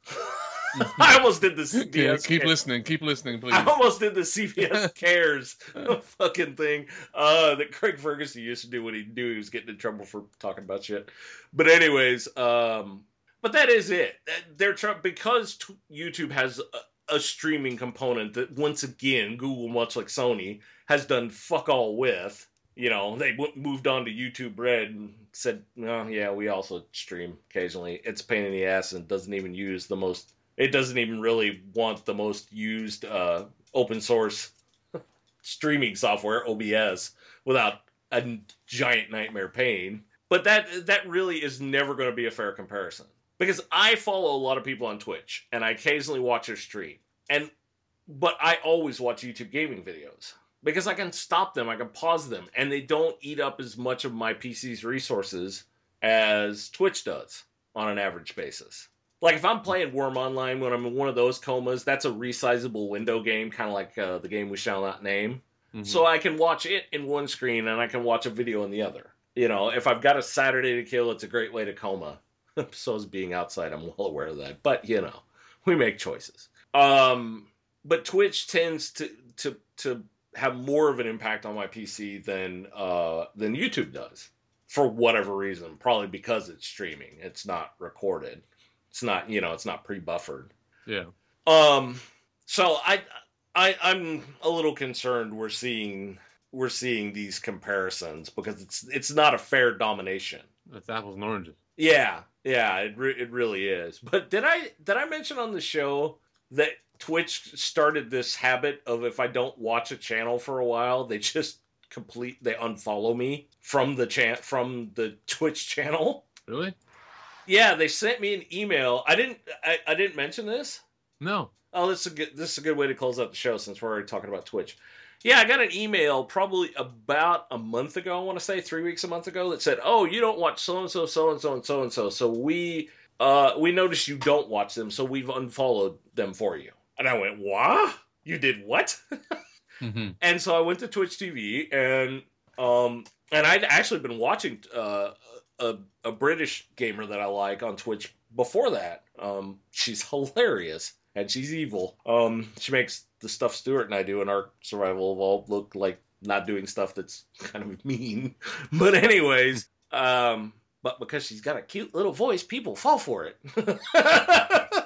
I almost did the C B S. Yeah, keep Cares. listening, keep listening, please. I almost did the C B S Cares fucking thing uh, that Craig Ferguson used to do when he knew he was getting in trouble for talking about shit. But anyways, um, but that is it. They're trying because t- YouTube has a, a streaming component that once again Google, much like Sony, has done fuck all with. You know, they w- moved on to YouTube Red and said, "Oh yeah, we also stream occasionally. It's a pain in the ass and doesn't even use the most." It doesn't even really want the most used uh, open source streaming software, O B S, without a giant nightmare pain. But that that really is never going to be a fair comparison. Because I follow a lot of people on Twitch, and I occasionally watch their stream. And but I always watch YouTube gaming videos. Because I can stop them, I can pause them, and they don't eat up as much of my P C's resources as Twitch does. on an average basis. Like, if I'm playing Worm Online when I'm in one of those comas, that's a resizable window game, kind of like uh, the game we shall not name. Mm-hmm. So I can watch it in one screen, and I can watch a video in the other. You know, if I've got a Saturday to kill, it's a great way to coma. So is being outside, I'm well aware of that. But, you know, we make choices. Um, but Twitch tends to, to, to have more of an impact on my P C than uh, than YouTube does. For whatever reason. Probably because it's streaming. It's not recorded. It's not, you know, it's not pre-buffered. Yeah. Um. So I, I, I'm a little concerned. We're seeing, we're seeing these comparisons because it's, it's not a fair domination. It's apples and oranges. Yeah, yeah, it re- it really is. But did I, did I mention on the show that Twitch started this habit of if I don't watch a channel for a while, they just complete, they unfollow me from the chan- from the Twitch channel? Really? Yeah, they sent me an email. I didn't. I, I didn't mention this. No. Oh, this is a good. This is a good way to close out the show since we're already talking about Twitch. Yeah, I got an email probably about a month ago. I want to say three weeks, a month ago, that said, "Oh, you don't watch so and so, so and so, and so and so. So we, uh, we noticed you don't watch them, so we've unfollowed them for you." And I went, "What? You did what?" Mm-hmm. And so I went to Twitch T V, and um, and I'd actually been watching uh. A, a British gamer that I like on Twitch before that. Um, she's hilarious and she's evil. Um, she makes the stuff Stuart and I do in our Survival Evolved look like not doing stuff that's kind of mean. But anyways, um, but because she's got a cute little voice, people fall for it. I,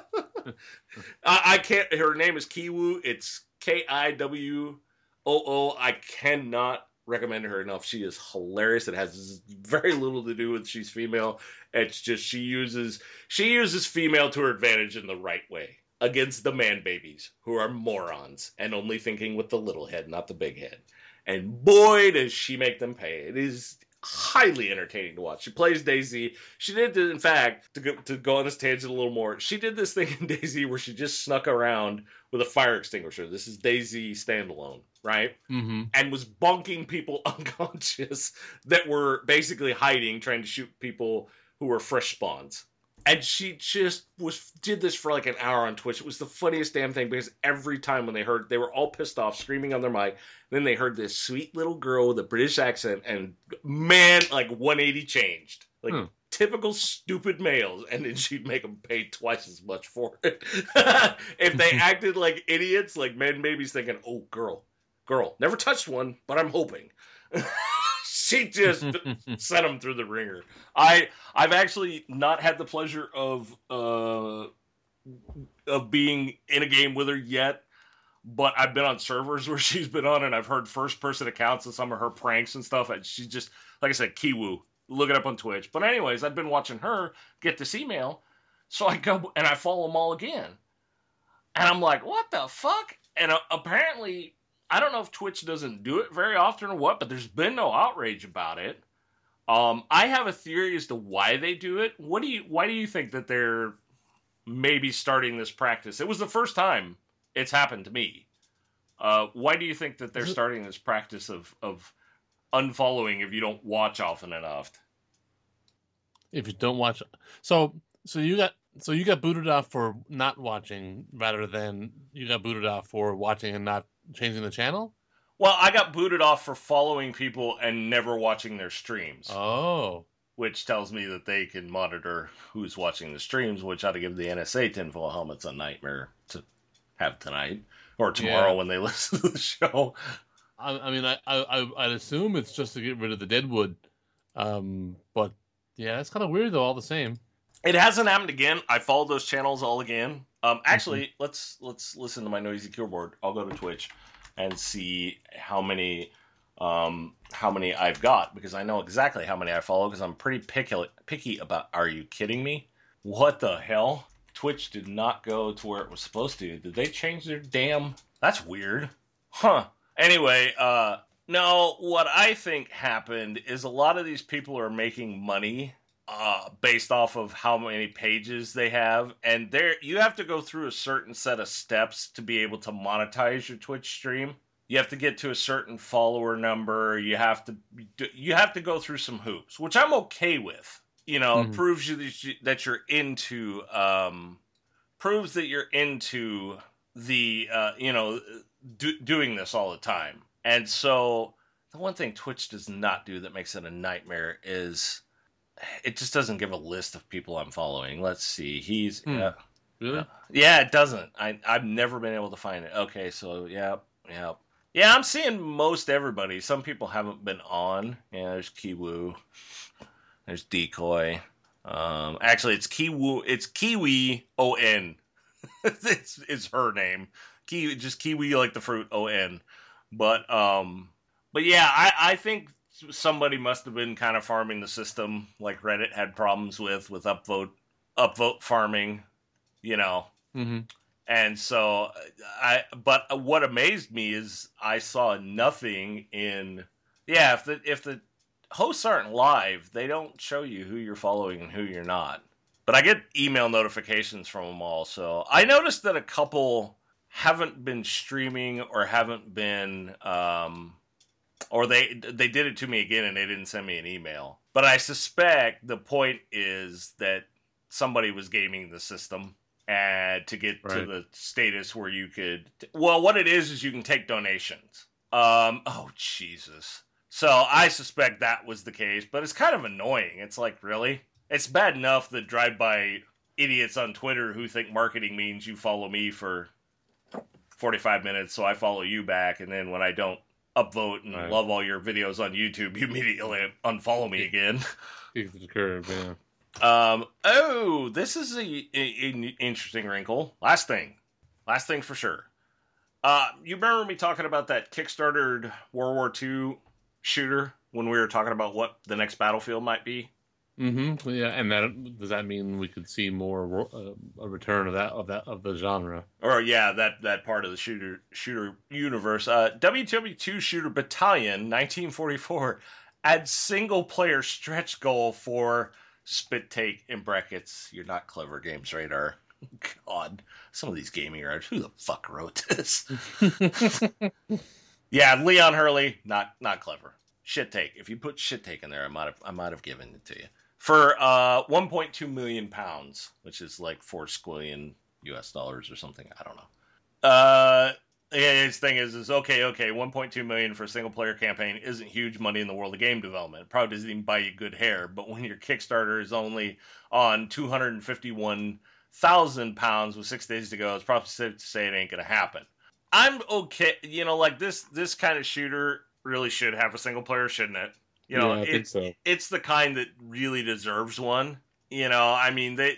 I can't. Her name is Kiwoo. It's K I W O O. I cannot recommend her enough. She is hilarious. It has very little to do with she's female. It's just she uses she uses female to her advantage in the right way against the man babies who are morons and only thinking with the little head, not the big head. And boy, does she make them pay. It is highly entertaining to watch. She plays DayZ. She did, in fact, to go, to go on this tangent a little more, she did this thing in DayZ where she just snuck around with a fire extinguisher. This is DayZ standalone, right? Mm-hmm. And was bonking people unconscious that were basically hiding, trying to shoot people who were fresh spawns. And she just was did this for like an hour on Twitch. It was the funniest damn thing because every time when they heard, they were all pissed off, screaming on their mic. Then they heard this sweet little girl with a British accent, and man, like one eighty changed. Like hmm. typical stupid males. And then she'd make them pay twice as much for it. If they acted like idiots, like men babies thinking, oh, girl, girl, never touched one, but I'm hoping. She just sent him through the ringer. I I've actually not had the pleasure of uh, of being in a game with her yet, but I've been on servers where she's been on, and I've heard first person accounts of some of her pranks and stuff. And she's just, like I said, Kiwoo. Look it up on Twitch. But anyways, I've been watching her get this email, so I go and I follow them all again, and I'm like, what the fuck? And uh, apparently, I don't know if Twitch doesn't do it very often or what, but there's been no outrage about it. Um, I have a theory as to why they do it. What do you? Why do you think that they're maybe starting this practice? It was the first time it's happened to me. Uh, why do you think that they're starting this practice of of unfollowing if you don't watch often enough? If you don't watch, so so you got so you got booted off for not watching, rather than you got booted off for watching and not changing the channel? Well, I got booted off for following people and never watching their streams. Oh. Which tells me that they can monitor who's watching the streams, which ought to give the N S A tinfoil helmets a nightmare to have tonight or tomorrow yeah. when they listen to the show. I, I mean, I, I, I'd assume it's just to get rid of the deadwood. Um, but, yeah, it's kind of weird, though, all the same. It hasn't happened again. I followed those channels all again. Um, actually, mm-hmm. let's let's listen to my noisy keyboard. I'll go to Twitch and see how many um, how many I've got, because I know exactly how many I follow, because I'm pretty picky, picky about, are you kidding me? What the hell? Twitch did not go to where it was supposed to. Did they change their damn... That's weird. Huh. Anyway, uh, no, what I think happened is a lot of these people are making money uh, based off of how many pages they have, and there you have to go through a certain set of steps to be able to monetize your Twitch stream. You have to get to a certain follower number. You have to you have to go through some hoops, which I'm okay with. you know, it Mhm. proves you that, you that you're into, um, proves that you're into the, uh, you know, do, doing this all the time. And so the one thing Twitch does not do that makes it a nightmare is it just doesn't give a list of people I'm following. Let's see. He's, Hmm. uh, uh, Really? yeah, it doesn't. I, I've never been able to find it. Okay, so, yep, yep. Yeah, I'm seeing most everybody. Some people haven't been on. Yeah, there's Kiwoo. There's Decoy. Um, actually, it's Kiwoo. It's Kiwi O N. it's, it's her name. Kiwi, just Kiwi like the fruit O N. But um, but yeah, I, I think somebody must have been kind of farming the system, like Reddit had problems with with upvote upvote farming, you know. Mm-hmm. And so I, but what amazed me is I saw nothing in, yeah, if the if the hosts aren't live, they don't show you who you're following and who you're not. But I get email notifications from them all. So I noticed that a couple haven't been streaming or haven't been, um, or they they did it to me again and they didn't send me an email. But I suspect the point is that somebody was gaming the system and to get to Right. the status where you could. Well, what it is is you can take donations. Um. Oh Jesus. So I suspect that was the case, but it's kind of annoying. It's like, really? It's bad enough that drive-by idiots on Twitter who think marketing means you follow me for forty-five minutes, so I follow you back, and then when I don't upvote and Right. love all your videos on YouTube, you immediately unfollow me again. Kick to the curb, yeah. Um. Oh, this is a, a, a interesting wrinkle. Last thing, last thing for sure. Uh, you remember me talking about that Kickstartered World War Two shooter when we were talking about what the next Battlefield might be? Mm-hmm. Yeah, and that does that mean we could see more uh, a return of that of that of the genre? Or yeah, that that part of the shooter shooter universe. Uh, W W two Shooter Battalion, nineteen forty-four, adds single player stretch goal for Spit Take in brackets. You're not clever, Games Radar. God, some of these gaming writers. Who the fuck wrote this? Yeah, Leon Hurley, not not clever. Shit Take. If you put Shit Take in there, I might have I might have given it to you for uh one point two million pounds, which is like four squillion U S dollars or something. I don't know. Uh, yeah, his thing is, is okay, okay, one point two million for a single player campaign isn't huge money in the world of game development. It probably doesn't even buy you good hair. But when your Kickstarter is only on two hundred fifty-one thousand pounds with six days to go, it's probably safe to say it ain't gonna happen. I'm okay, you know, like this this kind of shooter really should have a single player, shouldn't it? You know, Yeah, I think it's so. it's the kind that really deserves one. You know, I mean, they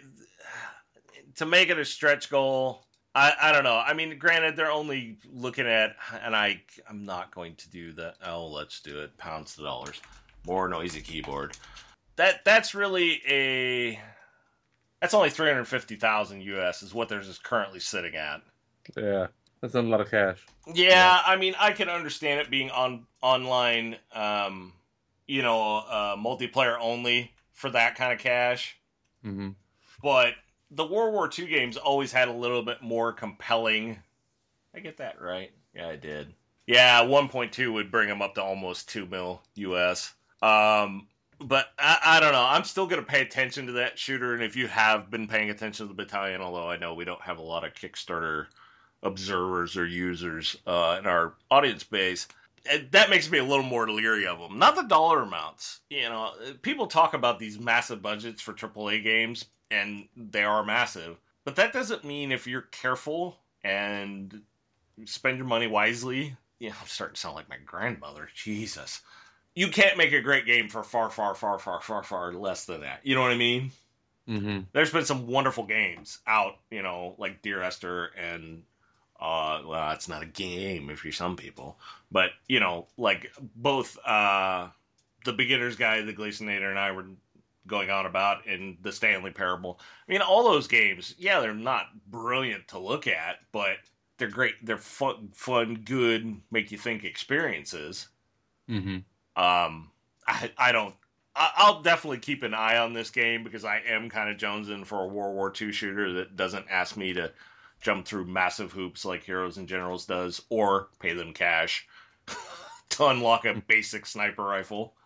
to make it a stretch goal. I, I don't know. I mean, granted, they're only looking at, and I I'm not going to do that. Oh, let's do it. Pounds to dollars. More noisy keyboard. That that's really a that's only three hundred fifty thousand U S is what theirs is currently sitting at. Yeah, that's not a lot of cash. Yeah, Yeah. I mean, I can understand it being on online, um, you know, uh, multiplayer only for that kind of cash. Mm-hmm. But the World War Two games always had a little bit more compelling. I get that right? Yeah, I did. Yeah, one point two would bring them up to almost two mil U S. Um, but I, I don't know. I'm still going to pay attention to that shooter. And if you have been paying attention to the Battalion, although I know we don't have a lot of Kickstarter observers or users uh, in our audience base, that makes me a little more leery of them. Not the dollar amounts. You know, people talk about these massive budgets for triple A games, and they are massive. But that doesn't mean if you're careful and spend your money wisely. Yeah, I'm starting to sound like my grandmother. Jesus. You can't make a great game for far, far, far, far, far, far less than that. You know what I mean? Mm-hmm. There's been some wonderful games out, you know, like Dear Esther and uh well, it's not a game if you're some people, but you know, like both uh the Beginner's Guide, the Gleasonator, and I were going on about, in the Stanley Parable. I mean, all those games, yeah, they're not brilliant to look at, but they're great. They're fun, fun, good, make you think experiences. Mm-hmm. Um, I I don't. I- I'll definitely keep an eye on this game because I am kind of jonesing for a World War Two shooter that doesn't ask me to jump through massive hoops like Heroes and Generals does, or pay them cash to unlock a basic sniper rifle.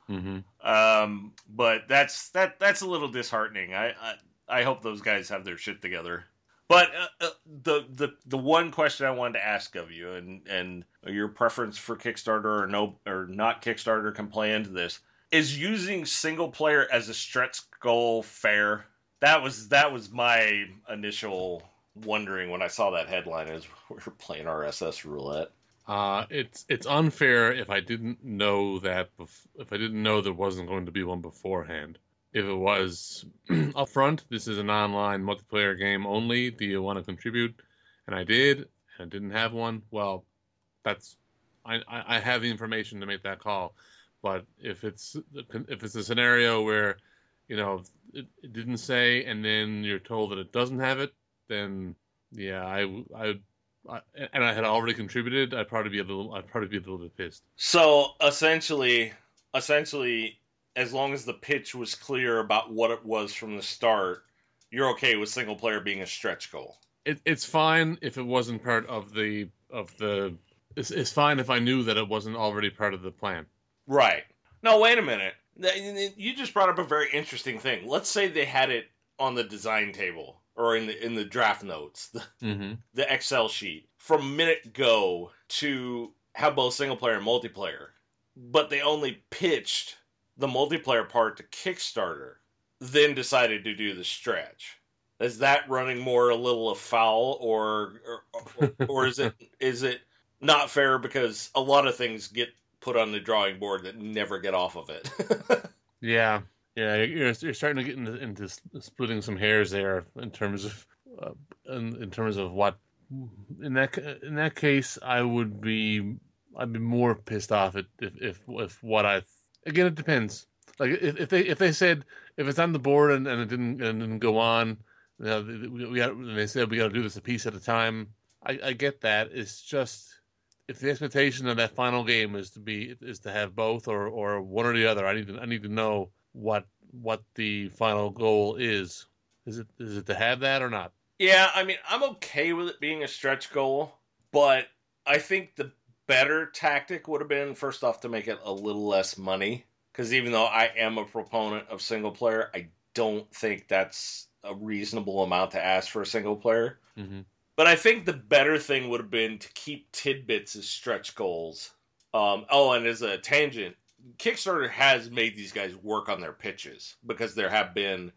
Mm-hmm. Um, but that's that that's a little disheartening. I I, I hope those guys have their shit together. But uh, uh, the the the one question I wanted to ask of you, and and your preference for Kickstarter or no or not Kickstarter can play into this, is using single player as a stretch goal fair? That was that was my initial wondering when I saw that headline as we were playing R S S roulette. Uh, it's it's unfair if I didn't know that bef- if I didn't know there wasn't going to be one beforehand. If it was upfront, this is an online multiplayer game only. Do you want to contribute? And I did, and I didn't have one. Well, that's I, I I have the information to make that call. But if it's if it's a scenario where, you know, it, it didn't say, and then you're told that it doesn't have it, then yeah, I I I, and I had already contributed, I'd probably be a little, I'd probably be a little bit pissed. So essentially, essentially, as long as the pitch was clear about what it was from the start, you're okay with single player being a stretch goal. It, it's fine if it wasn't part of the of the. It's, it's fine if I knew that it wasn't already part of the plan. Right. No, wait a minute. You just brought up a very interesting thing. Let's say they had it on the design table or in the in the draft notes, the, mm-hmm. the Excel sheet, from minute go to have both single player and multiplayer, but they only pitched the multiplayer part to Kickstarter, then decided to do the stretch. Is that running more a little afoul, or or, or is it is it not fair because a lot of things get put on the drawing board that never get off of it? yeah, yeah, you're you're starting to get into, into splitting some hairs there in terms of uh, in, in terms of what in that in that case I would be I'd be more pissed off if if if what I again it depends. Like if, if they if they said if it's on the board and, and it didn't and didn't go on, you know, we, we got, and they said we got to do this a piece at a time. I, I get that. It's just if the expectation of that final game is to be is to have both or, or one or the other. I need to I need to know what what the final goal is. Is it is it to have that or not? Yeah, I mean I'm okay with it being a stretch goal, but I think the better tactic would have been first off to make it a little less money. Because even though I am a proponent of single player, I don't think that's a reasonable amount to ask for a single player. Mm-hmm. But I think the better thing would have been to keep tidbits as stretch goals. Um, oh, and as a tangent, Kickstarter has made these guys work on their pitches because there have been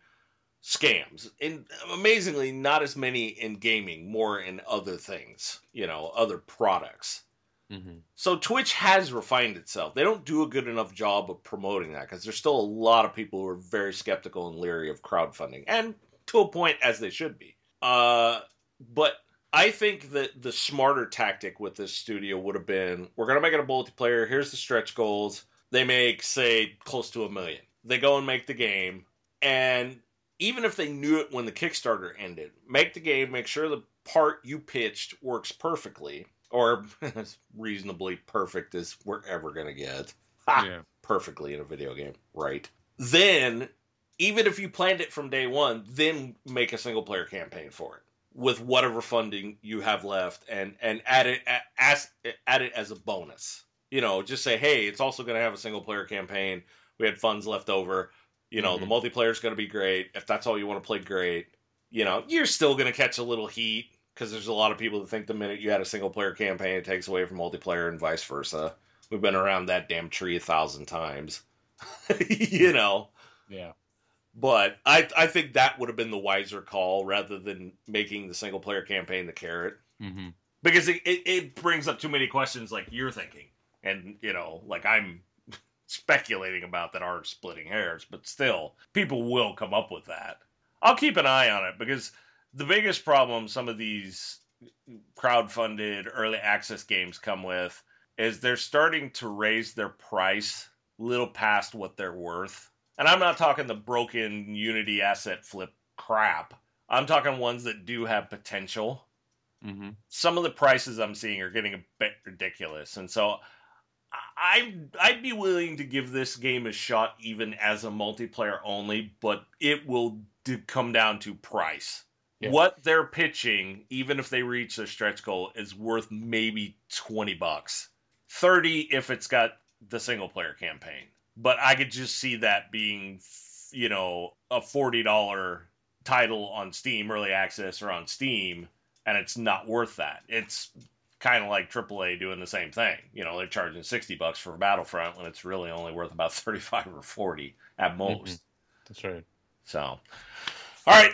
scams. And amazingly, not as many in gaming, more in other things, you know, other products. Mm-hmm. So Twitch has refined itself. They don't do a good enough job of promoting that because there's still a lot of people who are very skeptical and leery of crowdfunding, and to a point, as they should be. Uh, but I think that the smarter tactic with this studio would have been, we're going to make it a multiplayer. Here's the stretch goals. They make, say, close to a million. They go and make the game, and even if they knew it when the Kickstarter ended, make the game, make sure the part you pitched works perfectly. Or as reasonably perfect as we're ever going to get. Ha! Yeah. Perfectly in a video game. Right. Then, even if you planned it from day one, then make a single-player campaign for it. With whatever funding you have left. And, and add, it, as, add it as a bonus. You know, just say, hey, it's also going to have a single-player campaign. We had funds left over. You know, mm-hmm. the multiplayer is going to be great. If that's all you want to play, great. You know, you're still going to catch a little heat. Because there's a lot of people that think the minute you had a single-player campaign, it takes away from multiplayer and vice versa. We've been around that damn tree a thousand times. You know? Yeah. But I I think that would have been the wiser call rather than making the single-player campaign the carrot. Mm-hmm. Because it, it, it brings up too many questions like you're thinking. And, you know, like I'm speculating about that are splitting hairs. But still, people will come up with that. I'll keep an eye on it because the biggest problem some of these crowdfunded early access games come with is they're starting to raise their price a little past what they're worth. And I'm not talking the broken Unity asset flip crap. I'm talking ones that do have potential. Mm-hmm. Some of the prices I'm seeing are getting a bit ridiculous. And so I, I'd be willing to give this game a shot even as a multiplayer only, but it will do come down to price. Yeah. What they're pitching, even if they reach their stretch goal, is worth maybe twenty bucks. thirty if it's got the single player campaign. but I could just see that being, you know, a forty dollars title on Steam, early access or on Steam, and it's not worth that. It's kind of like triple A doing the same thing. You know, they're charging sixty bucks for Battlefront when it's really only worth about thirty-five or forty at most. Mm-hmm. That's right. So, all right.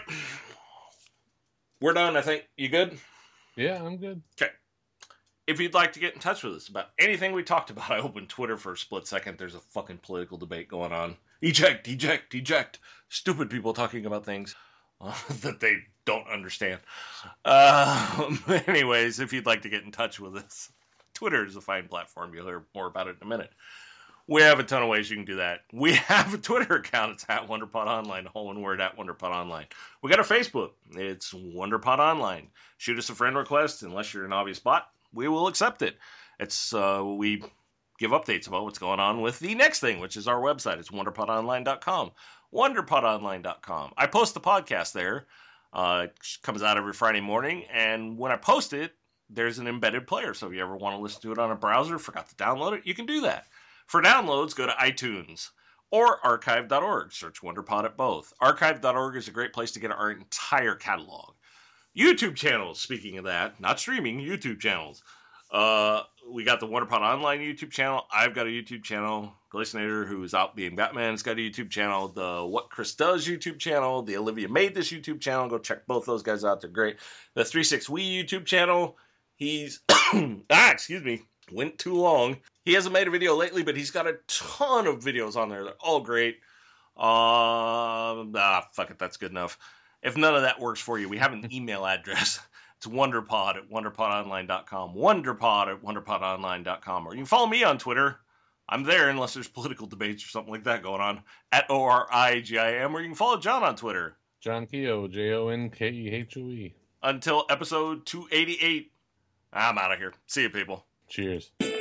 We're done, I think. You good? Yeah, I'm good. Okay. If you'd like to get in touch with us about anything we talked about, I opened Twitter for a split second. There's a fucking political debate going on. Eject, eject, eject. Stupid people talking about things uh, that they don't understand. Uh, anyways, if you'd like to get in touch with us, Twitter is a fine platform. You'll hear more about it in a minute. We have a ton of ways you can do that. We have a Twitter account. It's at WonderPod Online, whole one word, at WonderPod Online. We got a Facebook. It's WonderPod Online. Shoot us a friend request, unless you're an obvious bot. We will accept it. It's uh, we give updates about what's going on with the next thing, which is our website. It's wonder pod online dot com. wonder pod online dot com. I post the podcast there. Uh, it comes out every Friday morning, and when I post it, there's an embedded player. So if you ever want to listen to it on a browser, forgot to download it, you can do that. For downloads, go to iTunes or archive dot org. Search WonderPod at both. archive dot org is a great place to get our entire catalog. YouTube channels, speaking of that, not streaming, YouTube channels. Uh, we got the WonderPod Online YouTube channel. I've got a YouTube channel. Glaciator, who is out being Batman, has got a YouTube channel. The What Chris Does YouTube channel. The Olivia Made This YouTube channel. Go check both those guys out. They're great. The three six Wii YouTube channel. He's, ah, excuse me, went too long. He hasn't made a video lately, but he's got a ton of videos on there. They're all great. Um, ah, fuck it, that's good enough. If none of that works for you, we have an email address. It's wonderpod at wonder pod online dot com. Wonderpod at wonder pod online dot com. Or you can follow me on Twitter. I'm there unless there's political debates or something like that going on. At O R I G I M. Or you can follow John on Twitter. John Keogh, J O N K E H O E. Until episode two eighty-eight, I'm out of here. See you, people. Cheers.